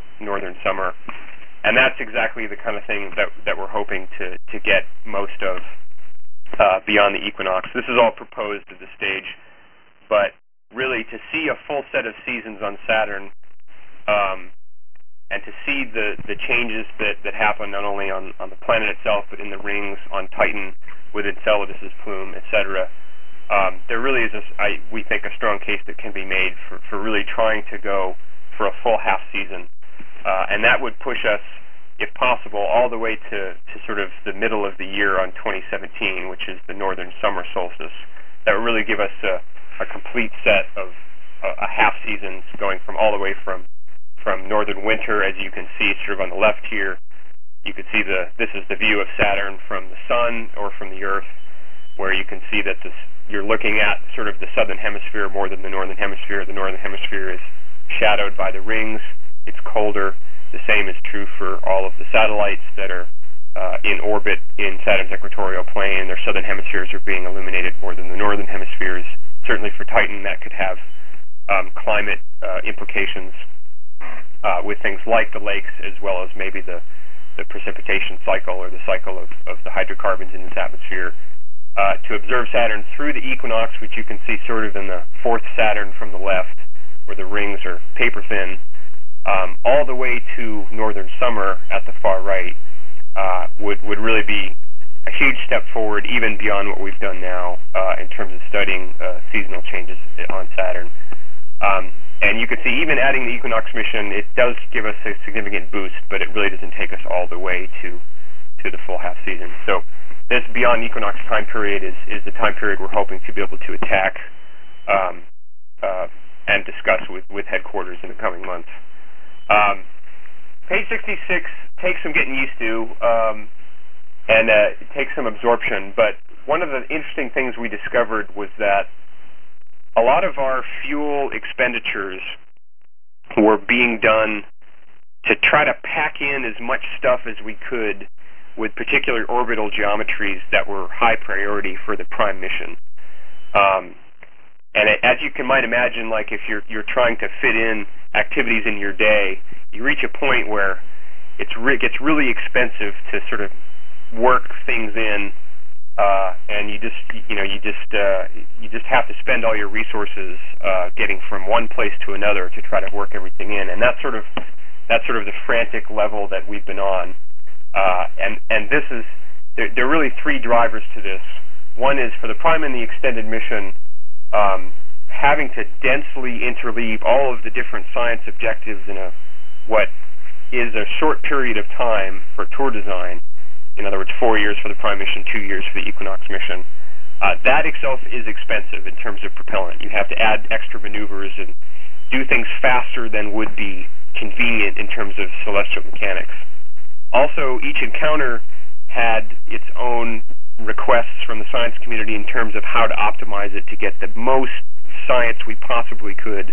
and that's exactly the kind of thing that we're hoping to get most of beyond the equinox. This is all proposed at this stage, but really to see a full set of seasons on Saturn, and to see the changes that happen not only on the planet itself but in the rings on Titan with Enceladus's plume, etc. There really is, we think, a strong case that can be made for really trying to go for a full half season, and that would push us, if possible, all the way to sort of the middle of the year on 2017, which is the northern summer solstice. That would really give us a complete set of a half seasons going from all the way from northern winter, as you can see sort of on the left here. You can see this is the view of Saturn from the Sun or from the Earth, where you can see that you're looking at sort of the southern hemisphere more than the northern hemisphere. The northern hemisphere is shadowed by the rings. It's colder. The same is true for all of the satellites that are in orbit in Saturn's equatorial plane. Their southern hemispheres are being illuminated more than the northern hemispheres. Certainly for Titan, that could have climate implications with things like the lakes, as well as maybe the precipitation cycle or the cycle of the hydrocarbons in its atmosphere. To observe Saturn through the equinox, which you can see sort of in the fourth Saturn from the left, where the rings are paper thin, all the way to northern summer at the far right, would really be a huge step forward, even beyond what we've done now in terms of studying seasonal changes on Saturn. And you can see, even adding the equinox mission, it does give us a significant boost, but it really doesn't take us all the way to the full half season. So this beyond equinox time period is the time period we're hoping to be able to attack and discuss with headquarters in the coming months. Page 66 takes some getting used to, and it takes some absorption, but one of the interesting things we discovered was that a lot of our fuel expenditures were being done to try to pack in as much stuff as we could with particular orbital geometries that were high priority for the prime mission. And as you might imagine, like if you're trying to fit in activities in your day, you reach a point where it gets really expensive to sort of work things in, and you just have to spend all your resources getting from one place to another to try to work everything in, and that's sort of the frantic level that we've been on. And this is there are really three drivers to this. One is for the prime and the extended mission, having to densely interleave all of the different science objectives in what is a short period of time for tour design. In other words, 4 years for the Prime mission, 2 years for the Equinox mission. That itself is expensive in terms of propellant. You have to add extra maneuvers and do things faster than would be convenient in terms of celestial mechanics. Also, each encounter had its own requests from the science community in terms of how to optimize it to get the most science we possibly could,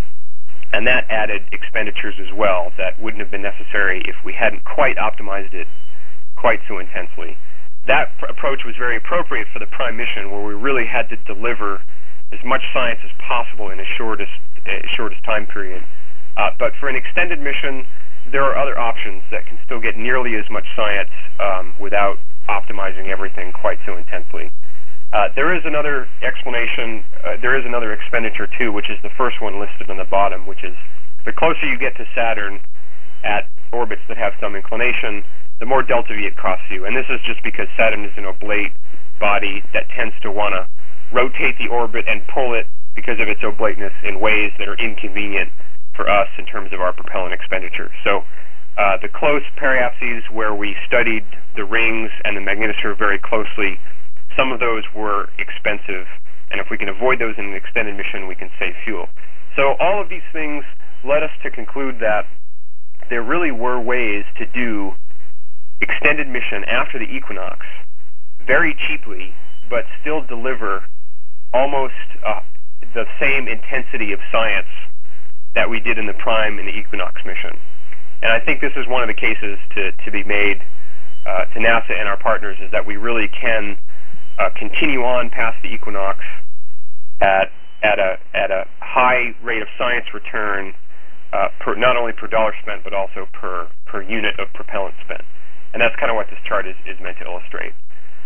and that added expenditures as well that wouldn't have been necessary if we hadn't quite optimized it quite so intensely. That approach was very appropriate for the Prime mission, where we really had to deliver as much science as possible in the shortest time period. But for an extended mission, there are other options that can still get nearly as much science without optimizing everything quite so intensely. There is another explanation, there is another expenditure too, which is the first one listed on the bottom, which is the closer you get to Saturn at orbits that have some inclination, the more delta V it costs you. And this is just because Saturn is an oblate body that tends to want to rotate the orbit and pull it because of its oblateness in ways that are inconvenient for us in terms of our propellant expenditure. So the close periapses where we studied the rings and the magnetosphere very closely, some of those were expensive, and if we can avoid those in an extended mission, we can save fuel. So all of these things led us to conclude that there really were ways to do extended mission after the Equinox very cheaply, but still deliver almost the same intensity of science that we did in the Prime and the Equinox mission. And I think this is one of the cases to be made to NASA and our partners, is that we really can continue on past the Equinox at a high rate of science return, not only per dollar spent, but also per unit of propellant spent. And that's kind of what this chart is meant to illustrate.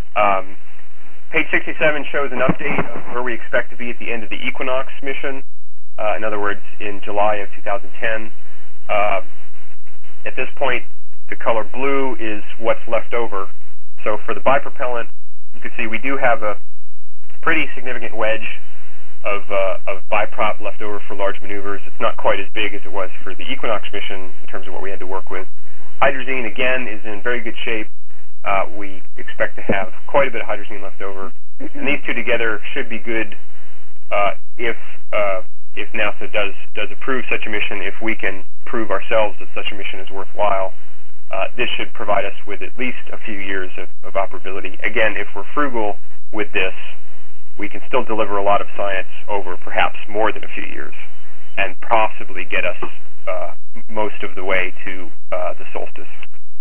Page 67 shows an update of where we expect to be at the end of the Equinox mission. In other words, in July of 2010. At this point, the color blue is what's left over. So for the bipropellant, you can see we do have a pretty significant wedge of biprop left over for large maneuvers. It's not quite as big as it was for the Equinox mission in terms of what we had to work with. Hydrazine, again, is in very good shape. We expect to have quite a bit of hydrazine left over. And these two together should be good if NASA does approve such a mission. If we can prove ourselves that such a mission is worthwhile, this should provide us with at least a few years of operability. Again, if we're frugal with this, we can still deliver a lot of science over perhaps more than a few years, and possibly get us most of the way to the solstice.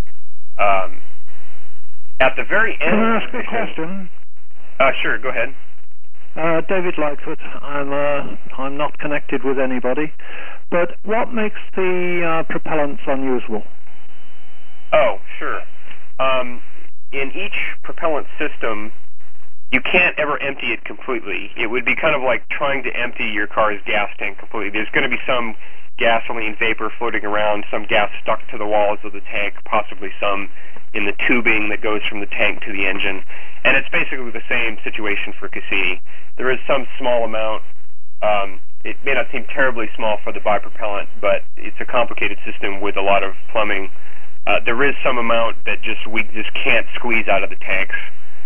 At the very end, can I ask a question? Sure, go ahead. David Lightfoot. I'm not connected with anybody, but what makes the propellants unusable? Oh, sure. In each propellant system, you can't ever empty it completely. It would be kind of like trying to empty your car's gas tank completely. There's going to be some gasoline vapor floating around, some gas stuck to the walls of the tank, possibly some in the tubing that goes from the tank to the engine. And it's basically the same situation for Cassini. There is some small amount. It may not seem terribly small for the bipropellant, but it's a complicated system with a lot of plumbing. There is some amount that we just can't squeeze out of the tanks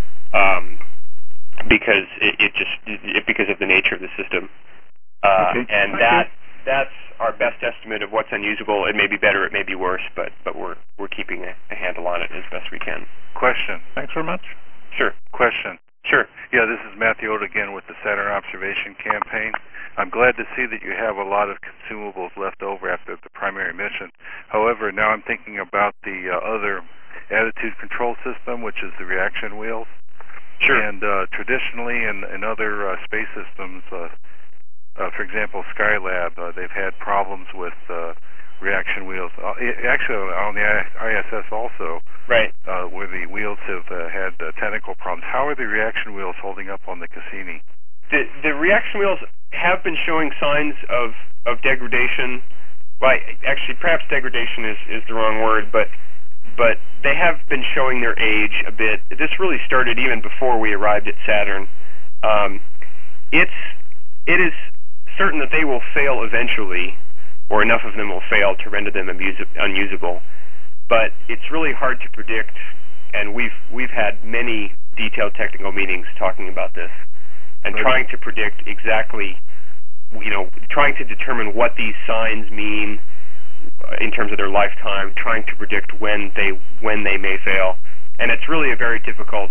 because because of the nature of the system. Okay. And that's our best estimate of what's unusable. It may be better, it may be worse, but we're keeping a handle on it as best we can. Question. Thanks very much. Sure. Question. Sure. Yeah, this is Matthew Oda again with the Saturn Observation Campaign. I'm glad to see that you have a lot of consumables left over after the primary mission. However, now I'm thinking about the other attitude control system, which is the reaction wheels. Sure. And traditionally in other space systems, for example, Skylab, they've had problems with reaction wheels. Actually, on the ISS also, right, where the wheels have had technical problems. How are the reaction wheels holding up on the Cassini? The reaction wheels have been showing signs of degradation. Well, actually, perhaps degradation is the wrong word, but they have been showing their age a bit. This really started even before we arrived at Saturn. It is certain that they will fail eventually. or enough of them will fail to render them unusable. But it's really hard to predict, and we've had many detailed technical meetings talking about this, and trying to predict exactly, trying to determine what these signs mean in terms of their lifetime, trying to predict when they may fail, and it's really a very difficult.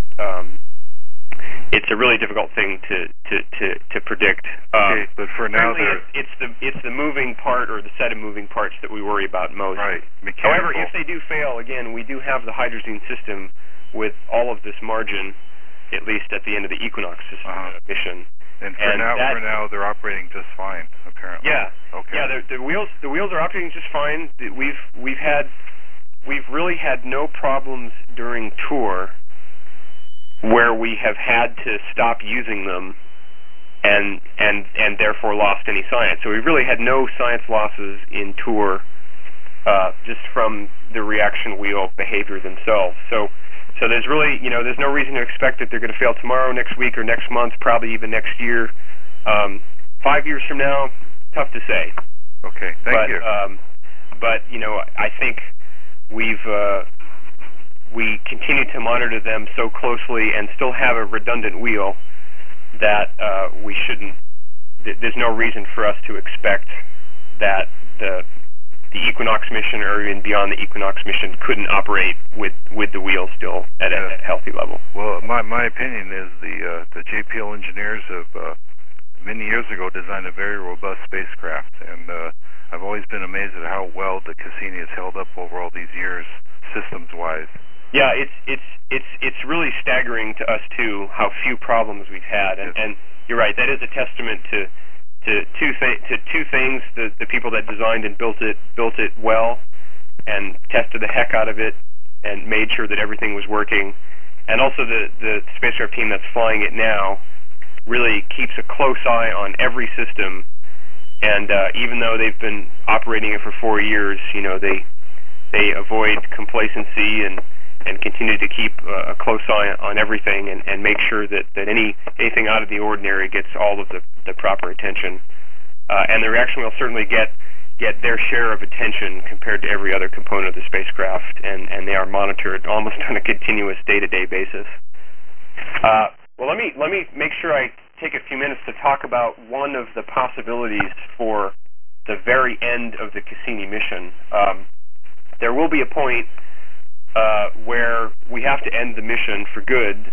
It's a really difficult thing to predict. Okay, but for now, it's the moving part or the set of moving parts that we worry about most. Right. Mechanical. However, if they do fail, again, we do have the hydrazine system with all of this margin, at least at the end of the Equinox system mission. And for now, they're operating just fine, apparently. Yeah. Okay. Yeah. The wheels are operating just fine. We've really had no problems during tour where we have had to stop using them and therefore lost any science. So we've really had no science losses in tour just from the reaction wheel behavior themselves. So there's really, there's no reason to expect that they're going to fail tomorrow, next week, or next month, probably even next year. 5 years from now, tough to say. Okay, thank you. But I think we continue to monitor them so closely and still have a redundant wheel that we shouldn't. There's no reason for us to expect that the Equinox mission or even beyond the Equinox mission couldn't operate with the wheel still at a healthy level. Well, my opinion is the JPL engineers have many years ago designed a very robust spacecraft, and I've always been amazed at how well the Cassini has held up over all these years, systems-wise. Yeah, it's really staggering to us too how few problems we've had, and you're right. That is a testament to two things: the people that designed and built it well, and tested the heck out of it, and made sure that everything was working, and also the spacecraft team that's flying it now really keeps a close eye on every system, and even though they've been operating it for 4 years, they avoid complacency and continue to keep a close eye on everything and make sure that anything out of the ordinary gets all of the proper attention. And the reaction will certainly get their share of attention compared to every other component of the spacecraft, and they are monitored almost on a continuous day-to-day basis. Well, let me make sure I take a few minutes to talk about one of the possibilities for the very end of the Cassini mission. There will be a point where we have to end the mission for good.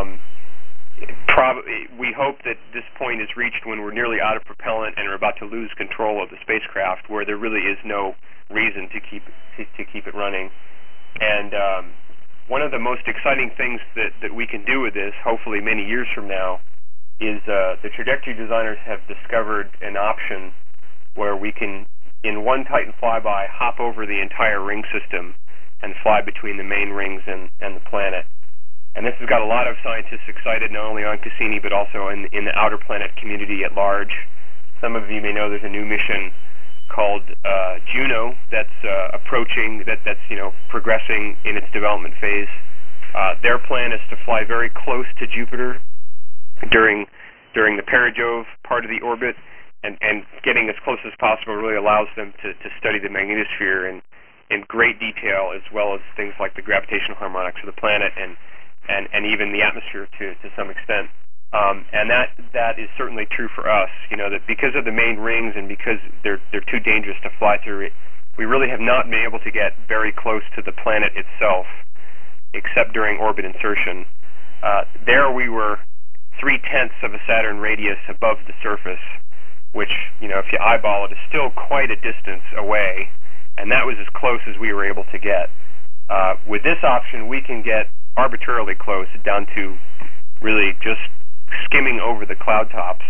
We hope that this point is reached when we're nearly out of propellant and are about to lose control of the spacecraft, where there really is no reason to keep it running. And one of the most exciting things that we can do with this, hopefully many years from now, is the trajectory designers have discovered an option where we can, in one Titan flyby, hop over the entire ring system and fly between the main rings and the planet. And this has got a lot of scientists excited, not only on Cassini, but also in the outer planet community at large. Some of you may know there's a new mission called Juno that's approaching, that's progressing in its development phase. Their plan is to fly very close to Jupiter during the perijove part of the orbit, and getting as close as possible really allows them to study the magnetosphere in great detail, as well as things like the gravitational harmonics of the planet and even the atmosphere to some extent. And that is certainly true for us. That because of the main rings and because they're too dangerous to fly through, we really have not been able to get very close to the planet itself, except during orbit insertion. There we were 0.3 of a Saturn radius above the surface, which, if you eyeball it, is still quite a distance away, and that was as close as we were able to get. With this option, we can get arbitrarily close, down to really just skimming over the cloud tops.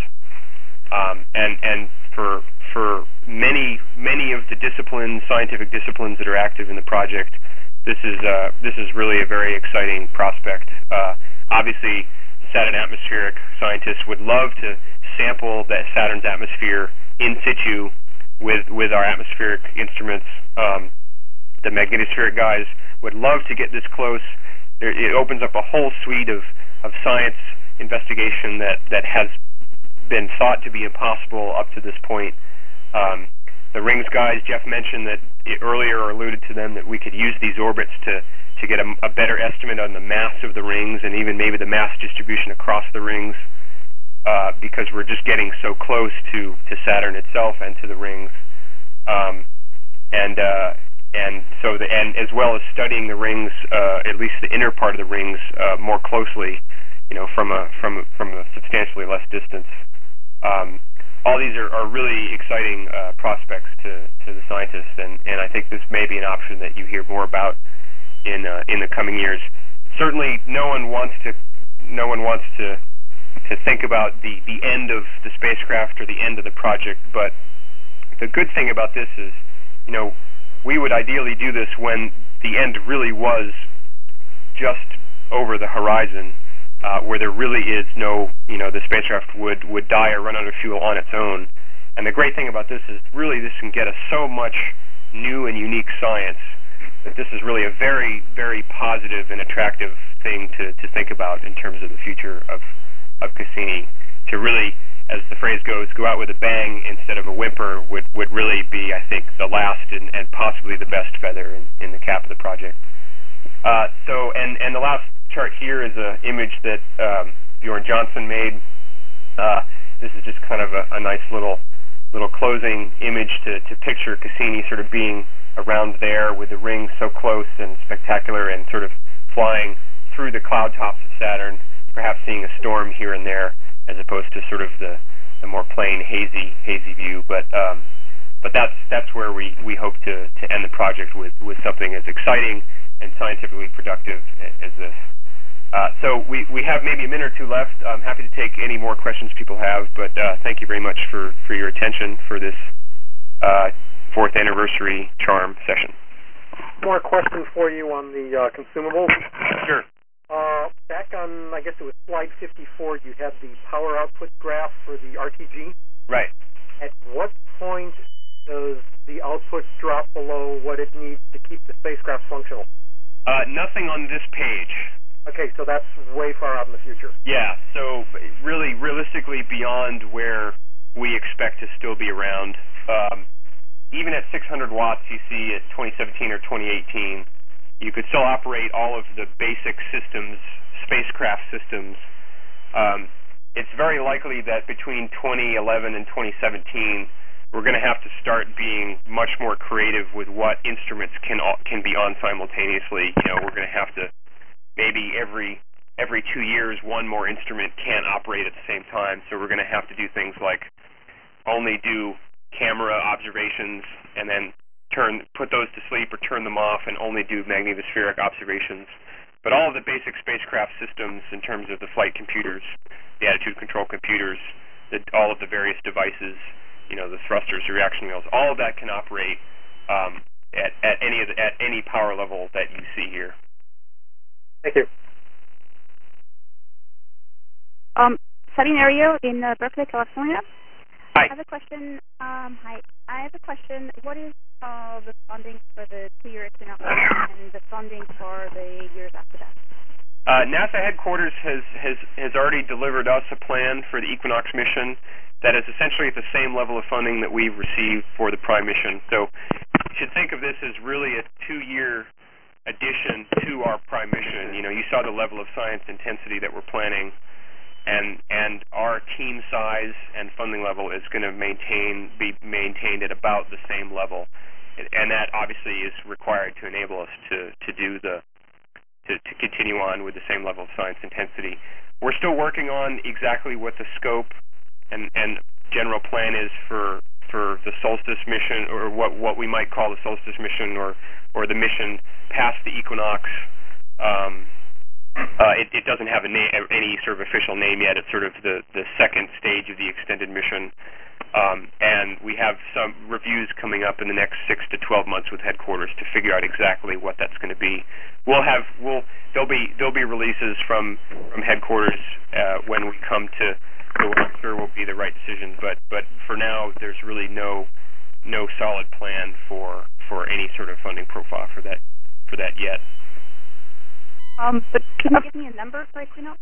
And for many of the scientific disciplines that are active in the project, this is really a very exciting prospect. Obviously, Saturn atmospheric scientists would love to sample Saturn's atmosphere in situ with our atmospheric instruments. The magnetospheric guys would love to get this close. It opens up a whole suite of science investigation that has been thought to be impossible up to this point. rings guys. Jeff mentioned that earlier, or alluded to them, that we could use these orbits to get a better estimate on the mass of the rings and even maybe the mass distribution across the rings, because we're just getting so close to Saturn itself and to the rings, and as well as studying the rings, at least the inner part of the rings, more closely, from a substantially less distance. All these are really exciting prospects to the scientists, and I think this may be an option that you hear more about in the coming years. Certainly, no one wants to think about the end of the spacecraft or the end of the project. But the good thing about this is, we would ideally do this when the end really was just over the horizon, where there really is no, the spacecraft would die or run out of fuel on its own. And the great thing about this is really this can get us so much new and unique science that this is really a very, very positive and attractive thing to think about in terms of the future of Cassini. To really, as the phrase goes, go out with a bang instead of a whimper would really be, I think, the last and possibly the best feather in the cap of the project. And the last chart here is an image that Bjorn Johnson made. This is just kind of a nice little closing image to picture Cassini sort of being around there with the rings so close and spectacular, and sort of flying through the cloud tops of Saturn, perhaps seeing a storm here and there, as opposed to sort of the more plain hazy view. But that's where we hope to end the project with something as exciting and scientifically productive as this. So we have maybe a minute or two left. I'm happy to take any more questions people have, but thank you very much for your attention for this 4th anniversary charm session. More questions for you on the consumables. Sure. Back on, I guess it was slide 54, you had the power output graph for the RTG. Right. At what point does the output drop below what it needs to keep the spacecraft functional? Nothing on this page. Okay, so that's way far out in the future. Yeah, so really, realistically beyond where we expect to still be around. Even at 600 watts, you see at 2017 or 2018, you could still operate all of the basic systems, spacecraft systems. It's very likely that between 2011 and 2017, we're going to have to start being much more creative with what instruments can be on simultaneously. We're going to have to, maybe every 2 years, one more instrument can't operate at the same time. So we're going to have to do things like only do camera observations and then put those to sleep or turn them off and only do magnetospheric observations. But all of the basic spacecraft systems in terms of the flight computers, the attitude control computers, all of the various devices, the thrusters, the reaction wheels, all of that can operate at any power level that you see here. Thank you. Sabine Ario in Berkeley, California. Hi. I have a question. What is the funding for the 2-year equinox and the funding for the years after that? NASA headquarters has already delivered us a plan for the Equinox mission that is essentially at the same level of funding that we've received for the Prime mission. So you should think of this as really a 2-year addition to our Prime mission. You saw the level of science intensity that we're planning, and our team size and funding level is going to be maintained at about the same level, and that obviously is required to enable us to continue on with the same level of science intensity. We're still working on exactly what the scope and general plan is for the Solstice mission, or what we might call the Solstice mission, or the mission past the equinox. It doesn't have any sort of official name yet. It's sort of the second stage of the extended mission, and we have some reviews coming up in the next 6 to 12 months with headquarters to figure out exactly what that's going to be. There'll be releases from headquarters when we come to what I'm sure will be the right decision. But for now, there's really no solid plan for any sort of funding profile for that yet. But can you give me a number for Equinox?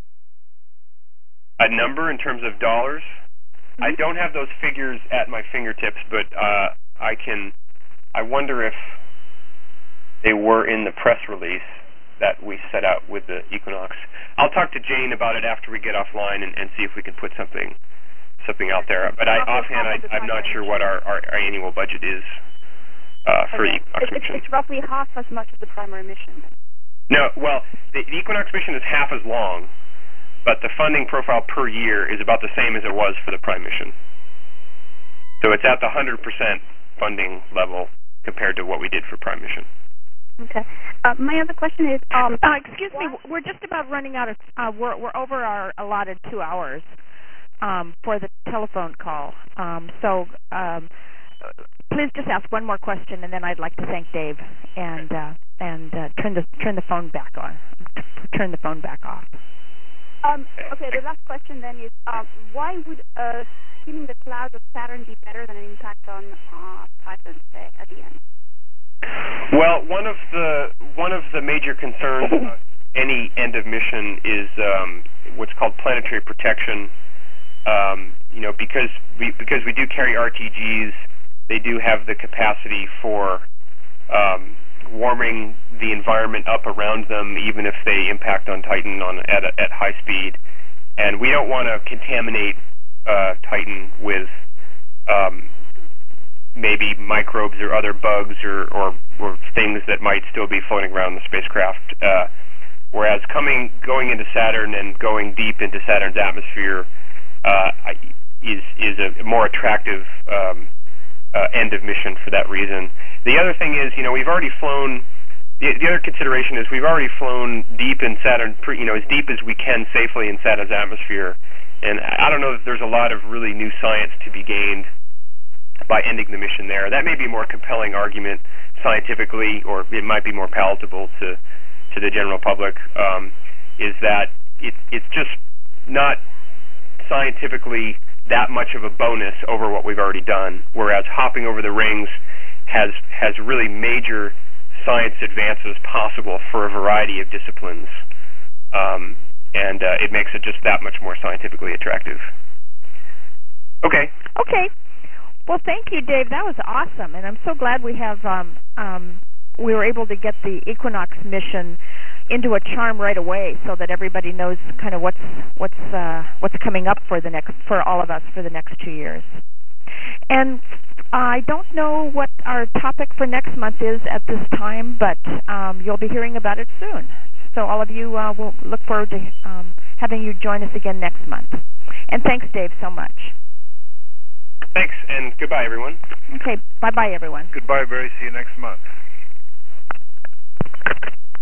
A number in terms of dollars? Mm-hmm. I don't have those figures at my fingertips, but I wonder if they were in the press release that we set out with the Equinox. I'll talk to Jane about it after we get offline and see if we can put something out there. But offhand, I'm not sure what our annual budget is for the Equinox mission. It's roughly half as much as the primary mission. No, well, the Equinox mission is half as long, but the funding profile per year is about the same as it was for the Prime mission. So it's at the 100% funding level compared to what we did for Prime mission. Okay. My other question is, excuse me, we're just about running out of. We're over our allotted 2 hours for the telephone call. So please just ask one more question, and then I'd like to thank Dave and turn the phone back on. Turn the phone back off. Okay. The last question then is, why would skimming the clouds of Saturn be better than an impact on Titan at the end? Well, one of the major concerns about any end of mission is what's called planetary protection. Because we do carry RTGs, they do have the capacity for warming the environment up around them, even if they impact on Titan at high speed. And we don't want to contaminate Titan with maybe microbes or other bugs or things that might still be floating around the spacecraft. Whereas going into Saturn and going deep into Saturn's atmosphere is a more attractive end of mission for that reason. The other thing is, we've already flown. The other consideration is we've already flown deep in Saturn, as deep as we can safely in Saturn's atmosphere. And I don't know that there's a lot of really new science to be gained by ending the mission there. That may be a more compelling argument scientifically, or it might be more palatable to the general public, is that it's just not scientifically that much of a bonus over what we've already done, whereas hopping over the rings has really major science advances possible for a variety of disciplines, and it makes it just that much more scientifically attractive. Okay. Well, thank you, Dave. That was awesome, and I'm so glad we have we were able to get the Equinox mission into a charm right away, so that everybody knows kind of what's coming up for all of us for the next 2 years. And I don't know what our topic for next month is at this time, but you'll be hearing about it soon. So all of you will look forward to having you join us again next month. And thanks, Dave, so much. Thanks, and goodbye, everyone. Okay, bye-bye, everyone. Goodbye, Barry. See you next month.